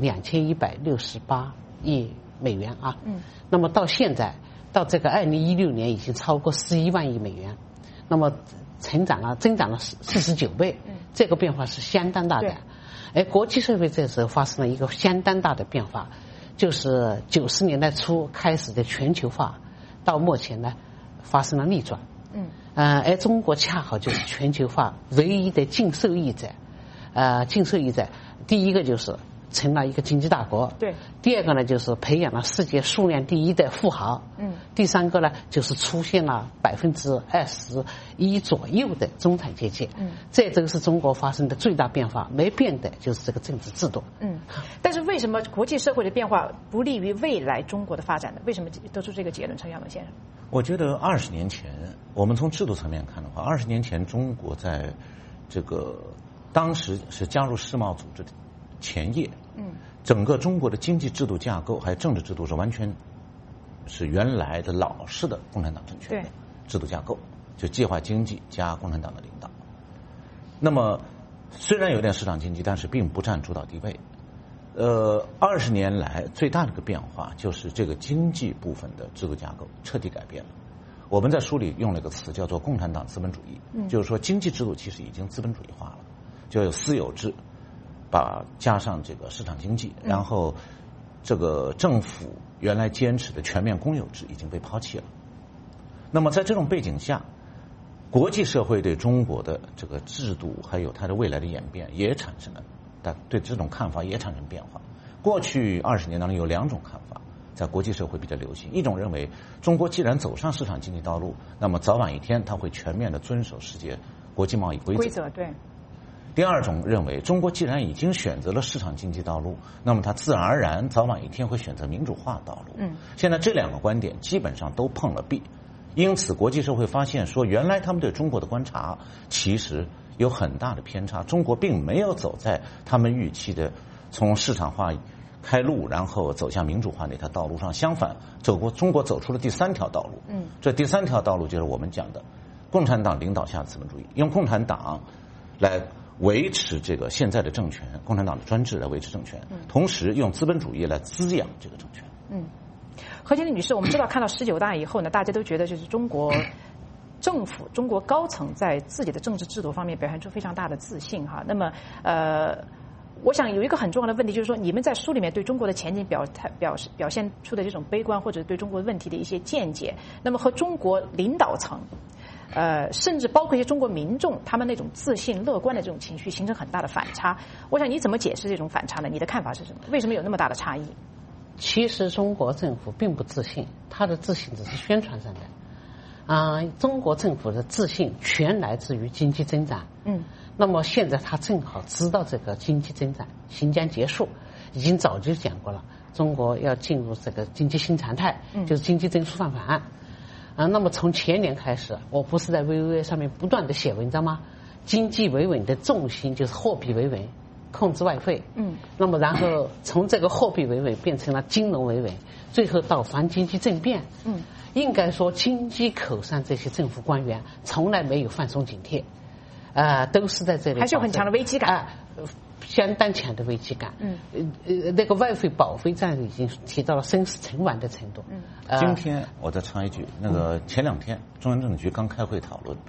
2168亿美元啊。那么到现在，到这个2016年已经超过11万亿美元，那么增长了49倍。这个变化是相当大的。而国际社会这时候发生了一个相当大的变化，就是90年代初开始的全球化，到目前呢发生了逆转。而中国恰好就是全球化唯一的净受益者。第一个就是成了一个经济大国。对。第二个呢，就是培养了世界数量第一的富豪。第三个呢，就是出现了21%左右的中产阶级。这都是中国发生的最大变化。没变的就是这个政治制度。 但是为什么国际社会的变化不利于未来中国的发展呢？为什么得出这个结论？陈晓农先生。 我觉得20年前，我们从制度层面看的话，20年前中国在这个当时是加入世贸组织的前夜。整个中国的经济制度架构还有政治制度是完全是原来的老式的共产党政权的制度架构，就计划经济加共产党的领导。那么虽然有点市场经济，但是并不占主导地位。20年来最大的一个变化就是这个经济部分的制度架构彻底改变了。我们在书里用了一个词叫做共产党资本主义。就是说经济制度其实已经资本主义化了，就有私有制，加上这个市场经济，然后这个政府原来坚持的全面公有制已经被抛弃了。那么在这种背景下，国际社会对中国的这个制度还有它的未来的演变也产生了，对这种看法也产生变化。过去20年当中有2种看法在国际社会比较流行，一种认为中国既然走上市场经济道路，那么早晚一天它会全面的遵守世界国际贸易规则。对。第二种认为，中国既然已经选择了市场经济道路，那么它自然而然早晚一天会选择民主化道路。现在这2个观点基本上都碰了壁，因此国际社会发现说，原来他们对中国的观察其实有很大的偏差，中国并没有走在他们预期的从市场化开路，然后走向民主化那条道路上。相反，中国走出了第3条道路。这第3条道路就是我们讲的共产党领导下的资本主义，用共产党来维持这个现在的政权，共产党的专制来维持政权，同时用资本主义来滋养这个政权。 何清莲女士，我们知道看到19大以后呢，大家都觉得就是中国政府、中国高层在自己的政治制度方面表现出非常大的自信哈。那么我想有一个很重要的问题，就是说你们在书里面对中国的前景表现出的这种悲观，或者对中国问题的一些见解，那么和中国领导层甚至包括一些中国民众他们那种自信乐观的这种情绪形成很大的反差。我想你怎么解释这种反差呢？你的看法是什么？为什么有那么大的差异？ 其实中国政府并不自信，他的自信只是宣传上的。中国政府的自信全来自于经济增长。那么现在他正好知道这个经济增长行将结束， 已经早就讲过了，中国要进入这个经济新常态，就是经济增速放缓。那么从前年开始，我不是在 VOA 上面不断的写文章吗？经济维稳的重心就是货币维稳，控制外汇。那么然后从这个货币维稳变成了金融维稳，最后到防经济政变。应该说经济口上这些政府官员从来没有放松警惕，都是在这里还是有很强的危机感。 相当强的危机感。那个外汇保费战已经提到了生死存亡的程度。 今天我再插一句，那个前2天中央政治局刚开会讨论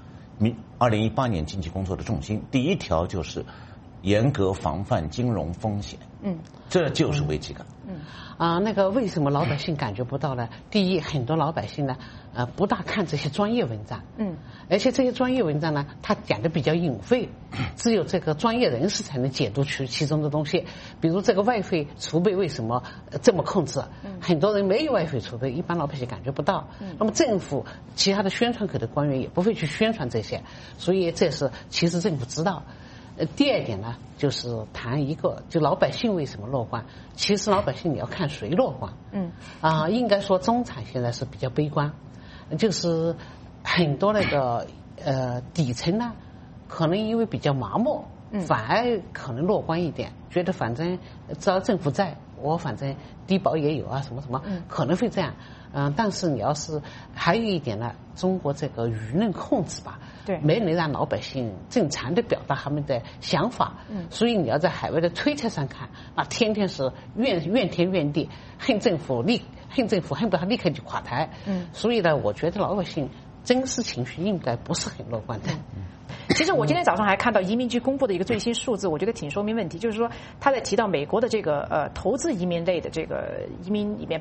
2018年经济工作的重心，第1条就是严格防范金融风险。这就是危机感。 那个为什么老百姓感觉不到呢？第一，很多老百姓呢，不大看这些专业文章。而且这些专业文章呢，他讲的比较隐晦，只有这个专业人士才能解读出其中的东西。比如这个外汇储备为什么这么控制？很多人没有外汇储备，一般老百姓感觉不到。那么政府其他的宣传口的官员也不会去宣传这些，所以这是其实政府知道。第二点呢，就是谈一个，就老百姓为什么乐观？其实老百姓你要看谁乐观。应该说中产现在是比较悲观，就是很多那个底层呢，可能因为比较麻木，反而可能乐观一点，觉得反正只要政府在，我反正低保也有啊，什么什么，可能会这样。但是你要是还有一点呢，中国这个舆论控制吧， 对， 没能让老百姓正常的表达他们的想法。所以你要在海外的推特上看，那天天是怨天怨地，恨政府恨不得他立刻就垮台。所以呢，我觉得老百姓真实情绪应该不是很乐观的。 其实我今天早上还看到移民局公布的一个最新数字，我觉得挺说明问题，就是说他在提到美国的这个投资移民类的这个移民里面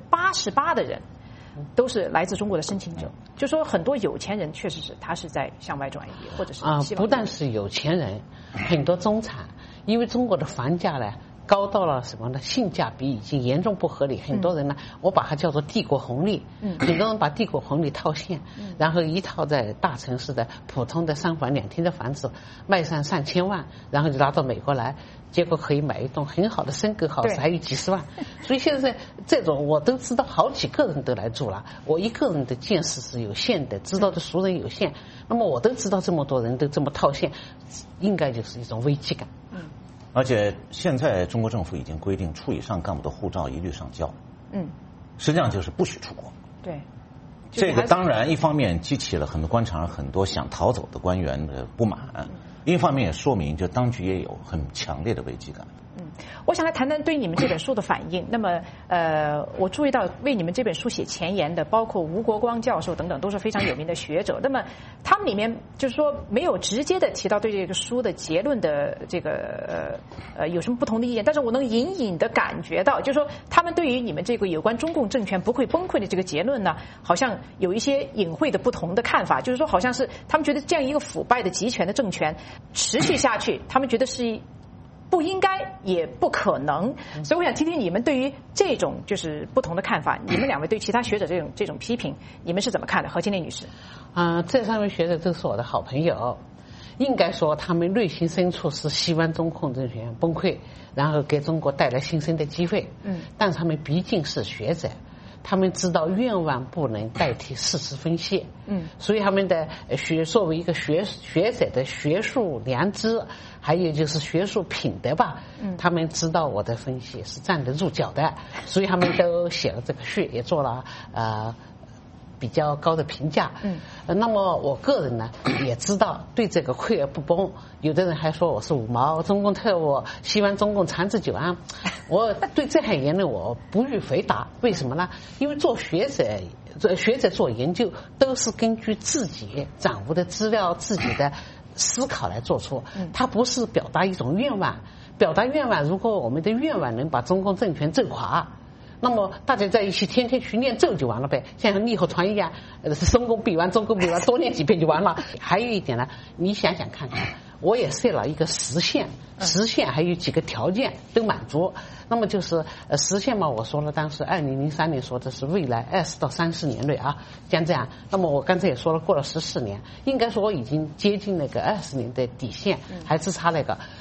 ，88%的人都是来自中国的申请者，就说很多有钱人确实是他是在向外转移，或者是不但是有钱人，很多中产，因为中国的房价呢高到了什么呢？性价比已经严重不合理。很多人呢，我把它叫做帝国红利。很多人把帝国红利套现，然后一套在大城市的普通的3房2厅的房子卖上上千万，然后就拿到美国来，结果可以买一栋很好的深格豪宅，还有几十万。所以现在这种我都知道，好几个人都来住了。我一个人的见识是有限的，知道的熟人有限。那么我都知道这么多人都这么套现，应该就是一种危机感。 而且现在中国政府已经规定，处以上干部的护照一律上交。实际上就是不许出国。 对， 这个当然一方面激起了很多官场上很多想逃走的官员的不满，另一方面也说明就当局也有很强烈的危机感。 我想来谈谈对你们这本书的反应。那么我注意到为你们这本书写前言的，包括吴国光教授等等，都是非常有名的学者。那么他们里面就是说没有直接的提到对这个书的结论的这个有什么不同的意见，但是我能隐隐的感觉到，就是说他们对于你们这个有关中共政权不会崩溃的这个结论呢，好像有一些隐晦的不同的看法，就是说好像是他们觉得这样一个腐败的集权的政权持续下去，他们觉得是不应该也不可能。所以我想听听你们对于这种就是不同的看法，你们2位对其他学者这种批评，你们是怎么看的？何金莲女士。 这3位学者都是我的好朋友，应该说他们内心深处是希望中共政权崩溃，然后给中国带来新生的机会。但他们毕竟是学者，他们知道愿望不能代替事实分析。所以他们的作为一个学者的学术良知，还有就是学术品德吧，他们知道我的分析是站得住脚的，所以他们都写了这个序，也做了比较高的评价。那么我个人呢也知道对这个溃而不崩，有的人还说我是五毛中共特务，希望中共长治久安。我对这项言论我不予回答。为什么呢？因为做学者做研究都是根据自己掌握的资料、自己的思考来做出，他不是表达一种愿望。表达愿望，如果我们的愿望能把中共政权揍垮，那么大家在一起天天去念咒就完了呗，像密合传一样，中共必完，多念几遍就完了。还有一点呢，你想想看看，我也设了一个时限还有几个条件都满足。那么就是时限嘛，我说了，当时2003年说的是未来20到30年内将这样。那么我刚才也说了，过了14年，应该说我已经接近那个20年的底线，还只差那个。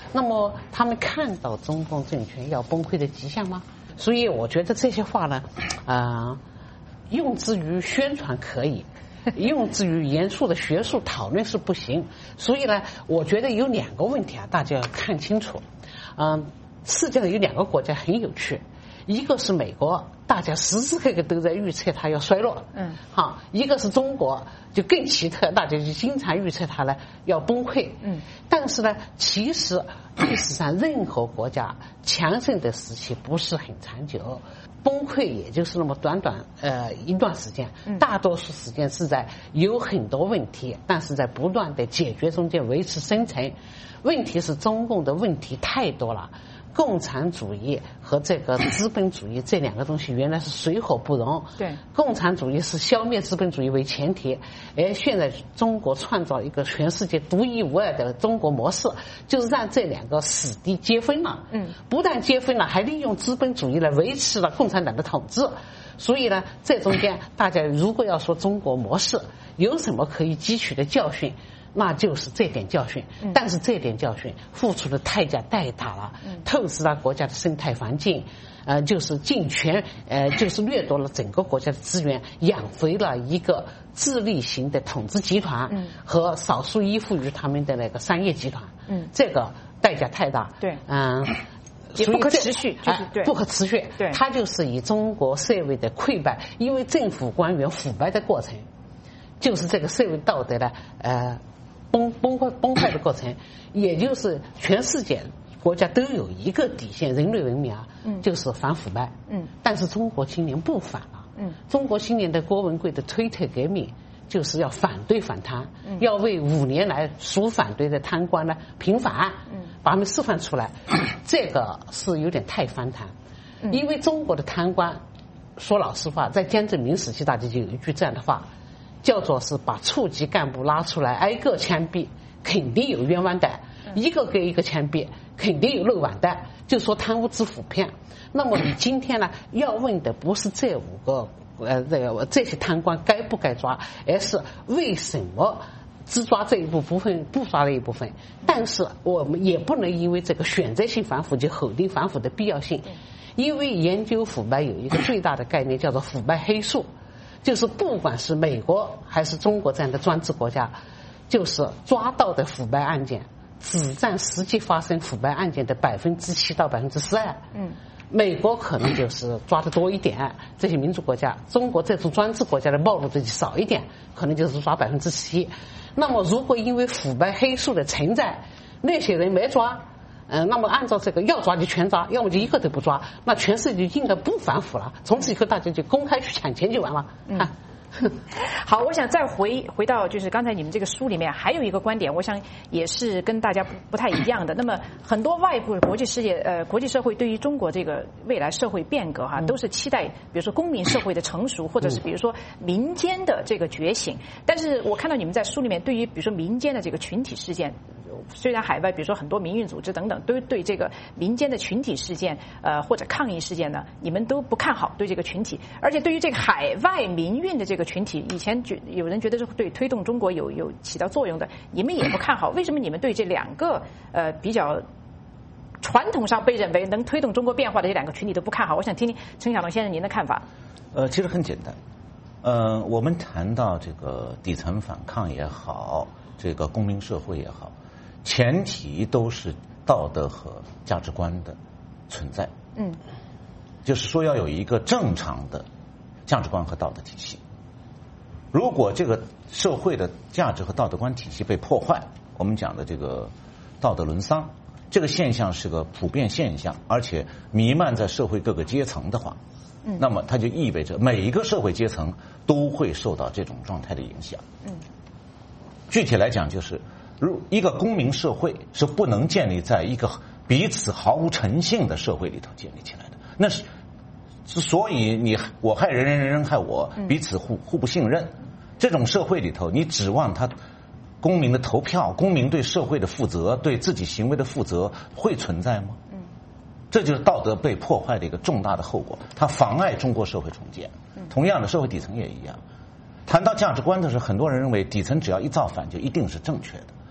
那么他们看到中共政权要崩溃的迹象吗？所以我觉得这些话呢，用之于宣传可以，用之于严肃的学术讨论是不行。所以呢，我觉得有2个问题啊，大家要看清楚。世界上有2个国家很有趣，一个是美国，大家时时刻刻都在预测它要衰落，一个是中国，就更奇特，大家就经常预测它呢要崩溃，但是呢，其实历史上任何国家强盛的时期不是很长久，崩溃也就是那么短一段时间，大多数时间是在有很多问题，但是在不断的解决中间维持生存。问题是中共的问题太多了。共产主义和这个资本主义这2个东西原来是水火不容。对，共产主义是消灭资本主义为前提，而现在中国创造一个全世界独一无二的中国模式，就是让这2个死敌皆分了。不但皆分了，还利用资本主义来维持了共产党的统治。所以呢，这中间大家如果要说中国模式有什么可以汲取的教训，那就是这点教训，但是这点教训付出的代价太大了，透支了国家的生态环境，就是就是掠夺了整个国家的资源，养肥了一个自利型的统治集团和少数依附于他们的那个商业集团，这个代价太大。对， 也不可持续，就是对， 不可持续。对，它就是以中国社会的溃败，因为政府官员腐败的过程，就是这个社会道德的崩坏的过程，也就是全世界国家都有一个底线，人类文明啊，就是反腐败。但是中国今年不反了。中国今年的郭文贵的推特革命就是要反对反贪，要为5年来属反对的贪官呢平反，把他们释放出来。这个是有点太荒唐，因为中国的贪官说老实话，在江泽民时期大家就有一句这样的话，叫做是把处级干部拉出来挨个枪毙，肯定有冤枉的，一个给一个枪毙，肯定有漏网的，就说贪污之腐骗。那么你今天呢，要问的不是这5个这些贪官该不该抓，而是为什么只抓这一部分，不抓那一部分。但是我们也不能因为这个选择性反腐就否定反腐的必要性，因为研究腐败有一个最大的概念叫做腐败黑数，就是不管是美国还是中国这样的专制国家，就是抓到的腐败案件只占实际发生腐败案件的7%到12%。美国可能就是抓得多一点，这些民主国家，中国这种专制国家的暴露的就少一点，可能就是抓7%。那么如果因为腐败黑数的存在，那些人没抓，那么按照这个要抓就全抓，要么就一个都不抓，那全世界就应该不反腐了，从此以后大家就公开去抢钱就完了。 好，我想再回到就是刚才你们这个书里面还有一个观点，我想也是跟大家不太一样的。那么很多外部国际社会对于中国这个未来社会变革都是期待，比如说公民社会的成熟，或者是比如说民间的这个觉醒。但是我看到你们在书里面对于比如说民间的这个群体事件，虽然海外比如说很多民运组织等等都对这个民间的群体事件或者抗议事件呢，你们都不看好对这个群体，而且对于这个海外民运的这个群体，以前有人觉得是对推动中国有起到作用的，你们也不看好。为什么你们对这2个比较传统上被认为能推动中国变化的这2个群体都不看好？我想听听陈晓东先生您的看法。 其实很简单，我们谈到这个底层反抗也好，这个公民社会也好，前提都是道德和价值观的存在。就是说要有一个正常的价值观和道德体系。如果这个社会的价值和道德观体系被破坏，我们讲的这个道德沦丧，这个现象是个普遍现象，而且弥漫在社会各个阶层的话，那么它就意味着每一个社会阶层都会受到这种状态的影响。具体来讲，就是一个公民社会是不能建立在一个彼此毫无诚信的社会里头建立起来的。那是所以我害人，人人害我，彼此互不信任。这种社会里头，你指望他公民的投票，公民对社会的负责，对自己行为的负责会存在吗？这就是道德被破坏的一个重大的后果，它妨碍中国社会重建。同样的，社会底层也一样。谈到价值观的时候，很多人认为底层只要一造反就一定是正确的。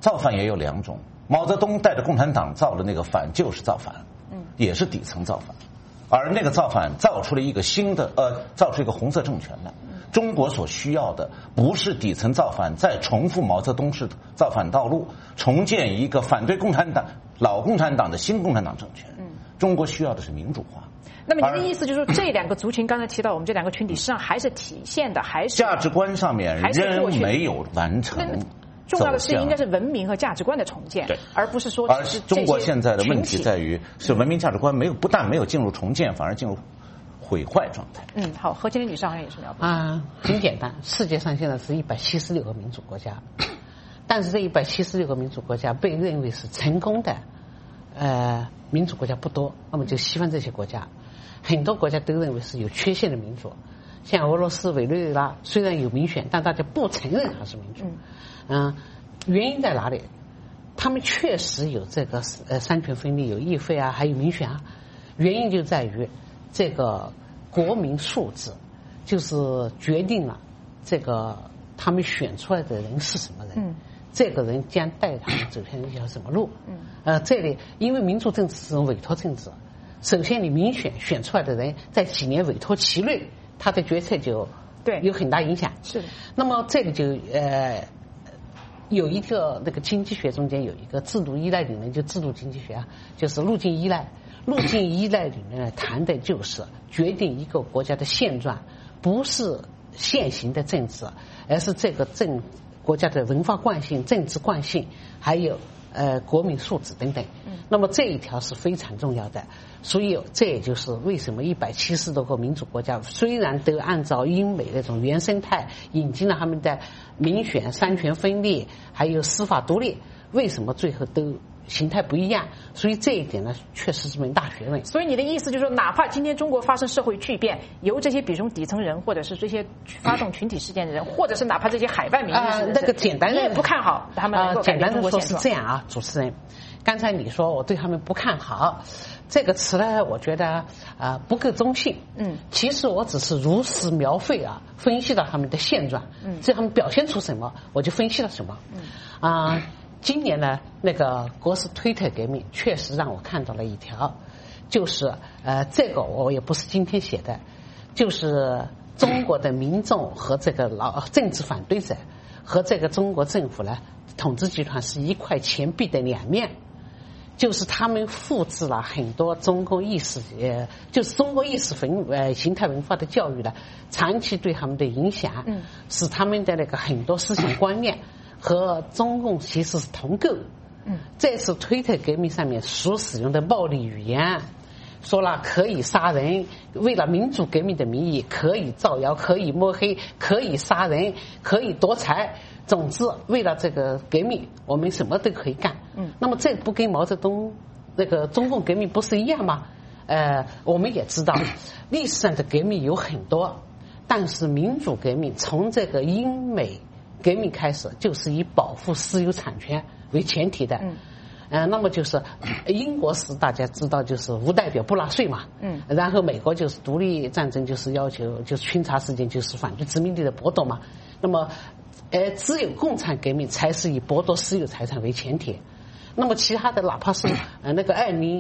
造反也有2种，毛泽东带着共产党造的那个反就是造反，也是底层造反，而那个造反造出了一个新的造出一个红色政权来。中国所需要的不是底层造反再重复毛泽东式造反道路，重建一个反对共产党老共产党的新共产党政权。中国需要的是民主化。 那么您的意思就是说，这2个族群刚才提到，我们这2个群体实际上还是体现的还是价值观上面仍没有完成。 重要的是应该是文明和价值观的重建，而不是说而中国现在的问题在于是文明价值观不但没有进入重建，反而进入毁坏状态。 好，何金玲女士好像也是要补充。 很简单，世界上现在是176个民主国家，但是这176个民主国家被认为是成功的民主国家不多。那么就西方这些国家，很多国家都认为是有缺陷的民主，像俄罗斯、委内瑞拉虽然有民选，但大家不承认它是民主。原因在哪里？他们确实有这个三权分立，有议会还有民选原因就在于这个国民素质，就是决定了这个他们选出来的人是什么人，这个人将带他们走向一条什么路。这里因为民主政治是委托政治，首先你民选出来的人在几年委托期内，他的决策就有很大影响。 是的。那么这个就有一个那个经济学中间有一个制度依赖理论，就制度经济学就是路径依赖。路径依赖理论谈的就是决定一个国家的现状，不是现行的政治，而是这个国家的文化惯性、政治惯性，还有国民素质等等。那么这一条是非常重要的，所以这也就是为什么170多个民主国家虽然都按照英美那种原生态引进了他们的民选、三权分立，还有司法独立，为什么最后都形态不一样？所以这一点呢，确实是门大学问。 所以你的意思就是说，哪怕今天中国发生社会巨变，由这些比如底层人，或者是这些发动群体事件的人，或者是哪怕这些海外民众， 那个简单的你也不看好他们能够改变中国现状。 简单的说是这样主持人，刚才你说我对他们不看好这个词呢，我觉得不够中性。其实我只是如实描绘分析了他们的现状，这他们表现出什么，我就分析了什么。今年呢，那个国师推特革命确实让我看到了一条，就是这个我也不是今天写的，就是中国的民众和这个政治反对者和这个中国政府呢，统治集团是一块钱币的2面，就是他们复制了很多中国意识，就是中国意识形态文化的教育呢，长期对他们的影响，使他们的那个很多思想观念和中共其实是同构。这次推特革命上面所使用的暴力语言，说了可以杀人，为了民主革命的名义可以造谣，可以摸黑，可以杀人，可以夺财，总之为了这个革命我们什么都可以干。那么这不跟毛泽东那个中共革命不是一样吗？我们也知道历史上的革命有很多，但是民主革命从这个英美革命开始就是以保护私有产权为前提的。那么就是英国是大家知道就是无代表不纳税嘛。然后美国就是独立战争就是要求就是群察事件就是反对殖民地的剥夺嘛。那么只有共产革命才是以剥夺私有财产为前提。那么其他的哪怕是那个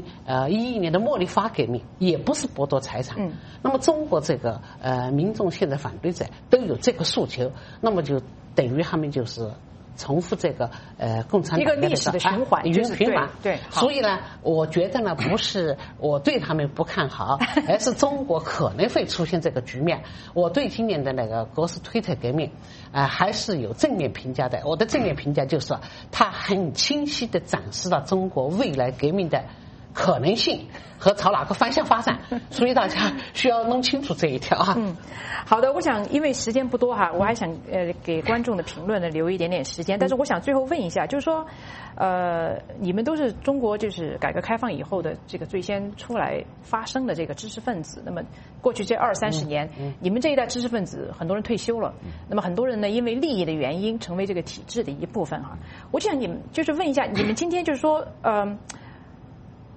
2011年的茉莉花革命也不是剥夺财产。那么中国这个民众现在反对者都有这个诉求，那么就等于他们就是重复这个共产党一个历史的循环，对。 所以呢，我觉得呢，不是我对他们不看好，而是中国可能会出现这个局面。我对今年的那个国师推特革命还是有正面评价的。我的正面评价就是它很清晰地展示了中国未来革命的可能性和朝哪个方向发展，所以大家需要弄清楚这一条好的，我想因为时间不多我还想给观众的评论呢留一点点时间，但是我想最后问一下，就是说你们都是中国就是改革开放以后的这个最先出来发声的这个知识分子，那么过去这20-30年你们这一代知识分子很多人退休了，那么很多人呢因为利益的原因成为这个体制的一部分我就想你们就是问一下，你们今天就是说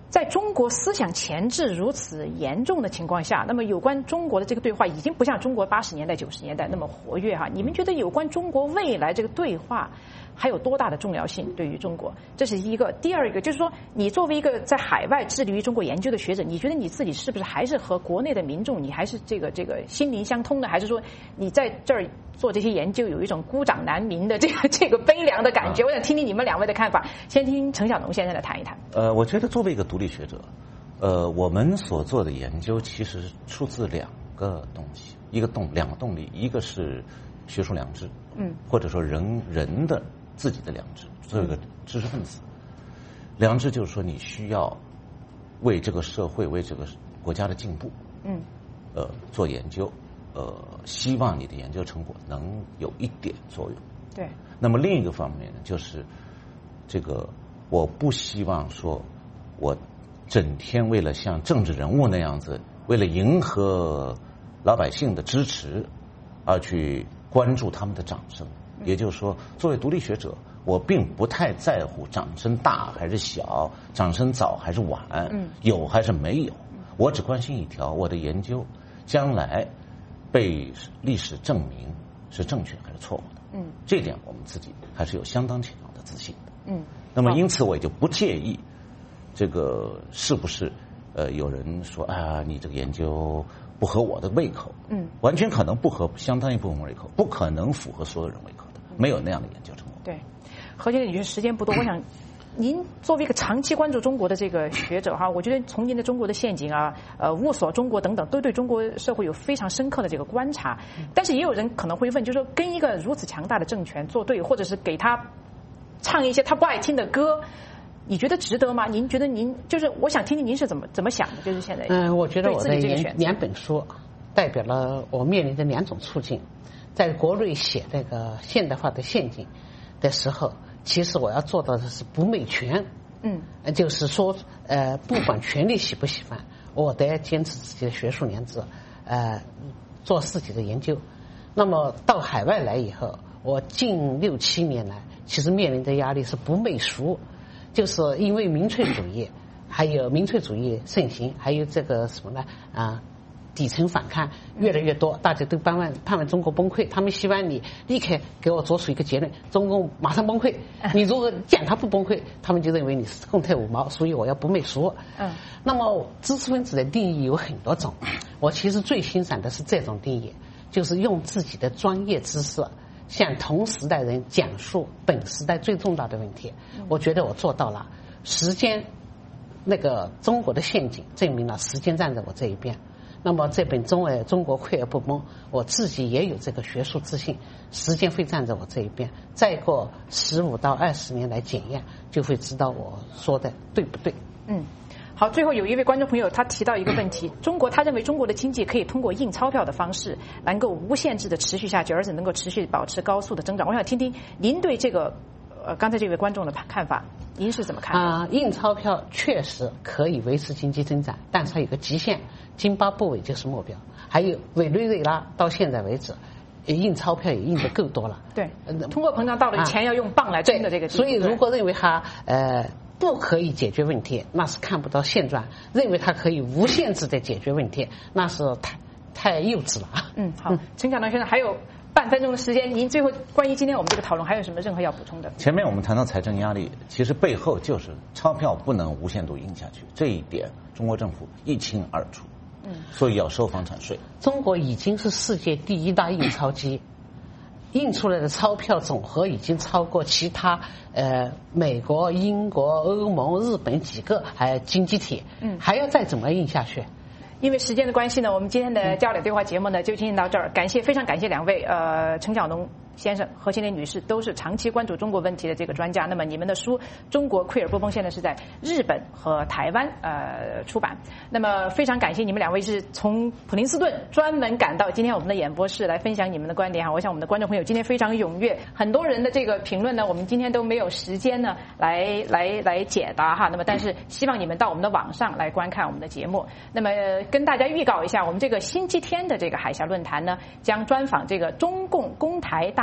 在中国思想前置如此严重的情况下，那么有关中国的这个对话已经不像中国80年代、90年代那么活跃哈。你们觉得有关中国未来这个对话还有多大的重要性对于中国？这是一个。第二个就是说，你作为一个在海外致力于中国研究的学者，你觉得你自己是不是还是和国内的民众，你还是这个心灵相通的，还是说你在这儿做这些研究有一种孤掌难鸣的这个悲凉的感觉？我想听听你们两位的看法。先听陈晓农先生来谈一谈。 我觉得作为一个独立学者，我们所做的研究其实出自两个东西，两个动力，一个是学术良知，或者说人的自己的良知，作为一个知识分子，良知就是说你需要为这个社会、为这个国家的进步，做研究，希望你的研究成果能有一点作用。 对。 那么另一个方面呢，就是这个我不希望说我整天为了像政治人物那样子，为了迎合老百姓的支持而去关注他们的掌声。也就是说，作为独立学者，我并不太在乎掌声大还是小，掌声早还是晚，有还是没有。我只关心一条，我的研究将来被历史证明是正确还是错误的。这点我们自己还是有相当强的自信的。那么因此我也就不介意这个是不是有人说啊，你这个研究不合我的胃口，完全可能不合相当一部分胃口，不可能符合所有人胃口的，没有那样的研究成果。 对，何先生，你觉得时间不多，我想您作为一个长期关注中国的这个学者哈，我觉得从您的中国的陷阱啊、雾锁中国等等，都对中国社会有非常深刻的这个观察。但是也有人可能会问，就是说跟一个如此强大的政权作对，或者是给他唱一些他不爱听的歌，你觉得值得吗？您觉得就是我想听听您是怎么想的？就是现在， 我觉得我的两本书代表了我面临的两种处境。在国内写这个现代化的陷阱的时候，其实我要做到的是不媚权，就是说，不管权力喜不喜欢，我得坚持自己的学术良知，做自己的研究。那么到海外来以后，我近6、7年来，其实面临的压力是不媚俗，就是因为民粹主义，还有民粹主义盛行，还有这个什么呢？底层反抗越来越多，大家都盼望中国崩溃，他们希望你立刻给我做出一个结论，中共马上崩溃。你如果讲他不崩溃，他们就认为你是共退五毛，所以我要不媚俗。那么知识分子的定义有很多种，我其实最欣赏的是这种定义，就是用自己的专业知识向同时代人讲述本时代最重大的问题。我觉得我做到了。时间那个中国的陷阱证明了时间站在我这一边。那么这本中国溃而不崩，我自己也有这个学术自信，时间会站在我这一边。再过15到20年来检验，就会知道我说的对不对。 好，最后有一位观众朋友他提到一个问题，他认为中国的经济可以通过印钞票的方式能够无限制的持续下去，而且能够持续保持高速的增长。我想听听您对这个刚才这位观众的看法，您是怎么看？ 印钞票确实可以维持经济增长，但是它有个极限，津巴布韦就是目标。还有委内瑞拉到现在为止，印钞票也印得够多了。 对，通货膨胀到了钱要用磅来称的这个地步。 所以如果认为它不可以解决问题，那是看不到现状；认为它可以无限制的解决问题，那是太幼稚了。 好，陈晓农先生还有半分钟的时间，您最后关于今天我们这个讨论还有什么任何要补充的？ 前面我们谈到财政压力，其实背后就是钞票不能无限度印下去，这一点中国政府一清二楚。所以要收房产税。 中国已经是世界第1大印钞机，印出来的钞票总和已经超过其他美国、英国、欧盟、日本几个经济体，还要再怎么印下去？ 因为时间的关系呢，我们今天的焦点对话节目呢就进行到这儿。非常感谢两位，陈晓农先生、何庆莲女士都是长期关注中国问题的这个专家。那么你们的书《中国溃而不崩》现在是在日本和台湾出版。那么非常感谢你们两位是从普林斯顿专门赶到今天我们的演播室来分享你们的观点哈。我想我们的观众朋友今天非常踊跃，很多人的这个评论呢，我们今天都没有时间呢来解答哈。那么但是希望你们到我们的网上来观看我们的节目。那么跟大家预告一下，我们这个星期天的这个海峡论坛呢，将专访这个中共攻台大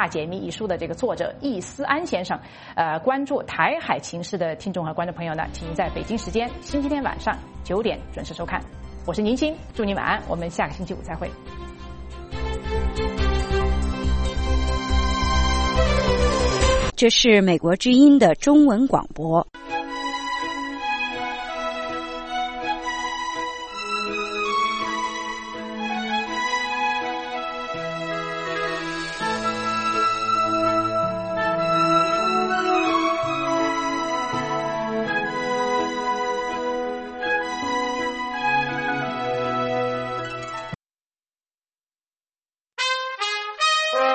大解密》一书的这个作者易思安先生。关注台海情势的听众和观众朋友呢，请您在北京时间星期天晚上9点准时收看。我是宁青，祝您晚安，我们下个星期五再会。 这是美国之音的中文广播。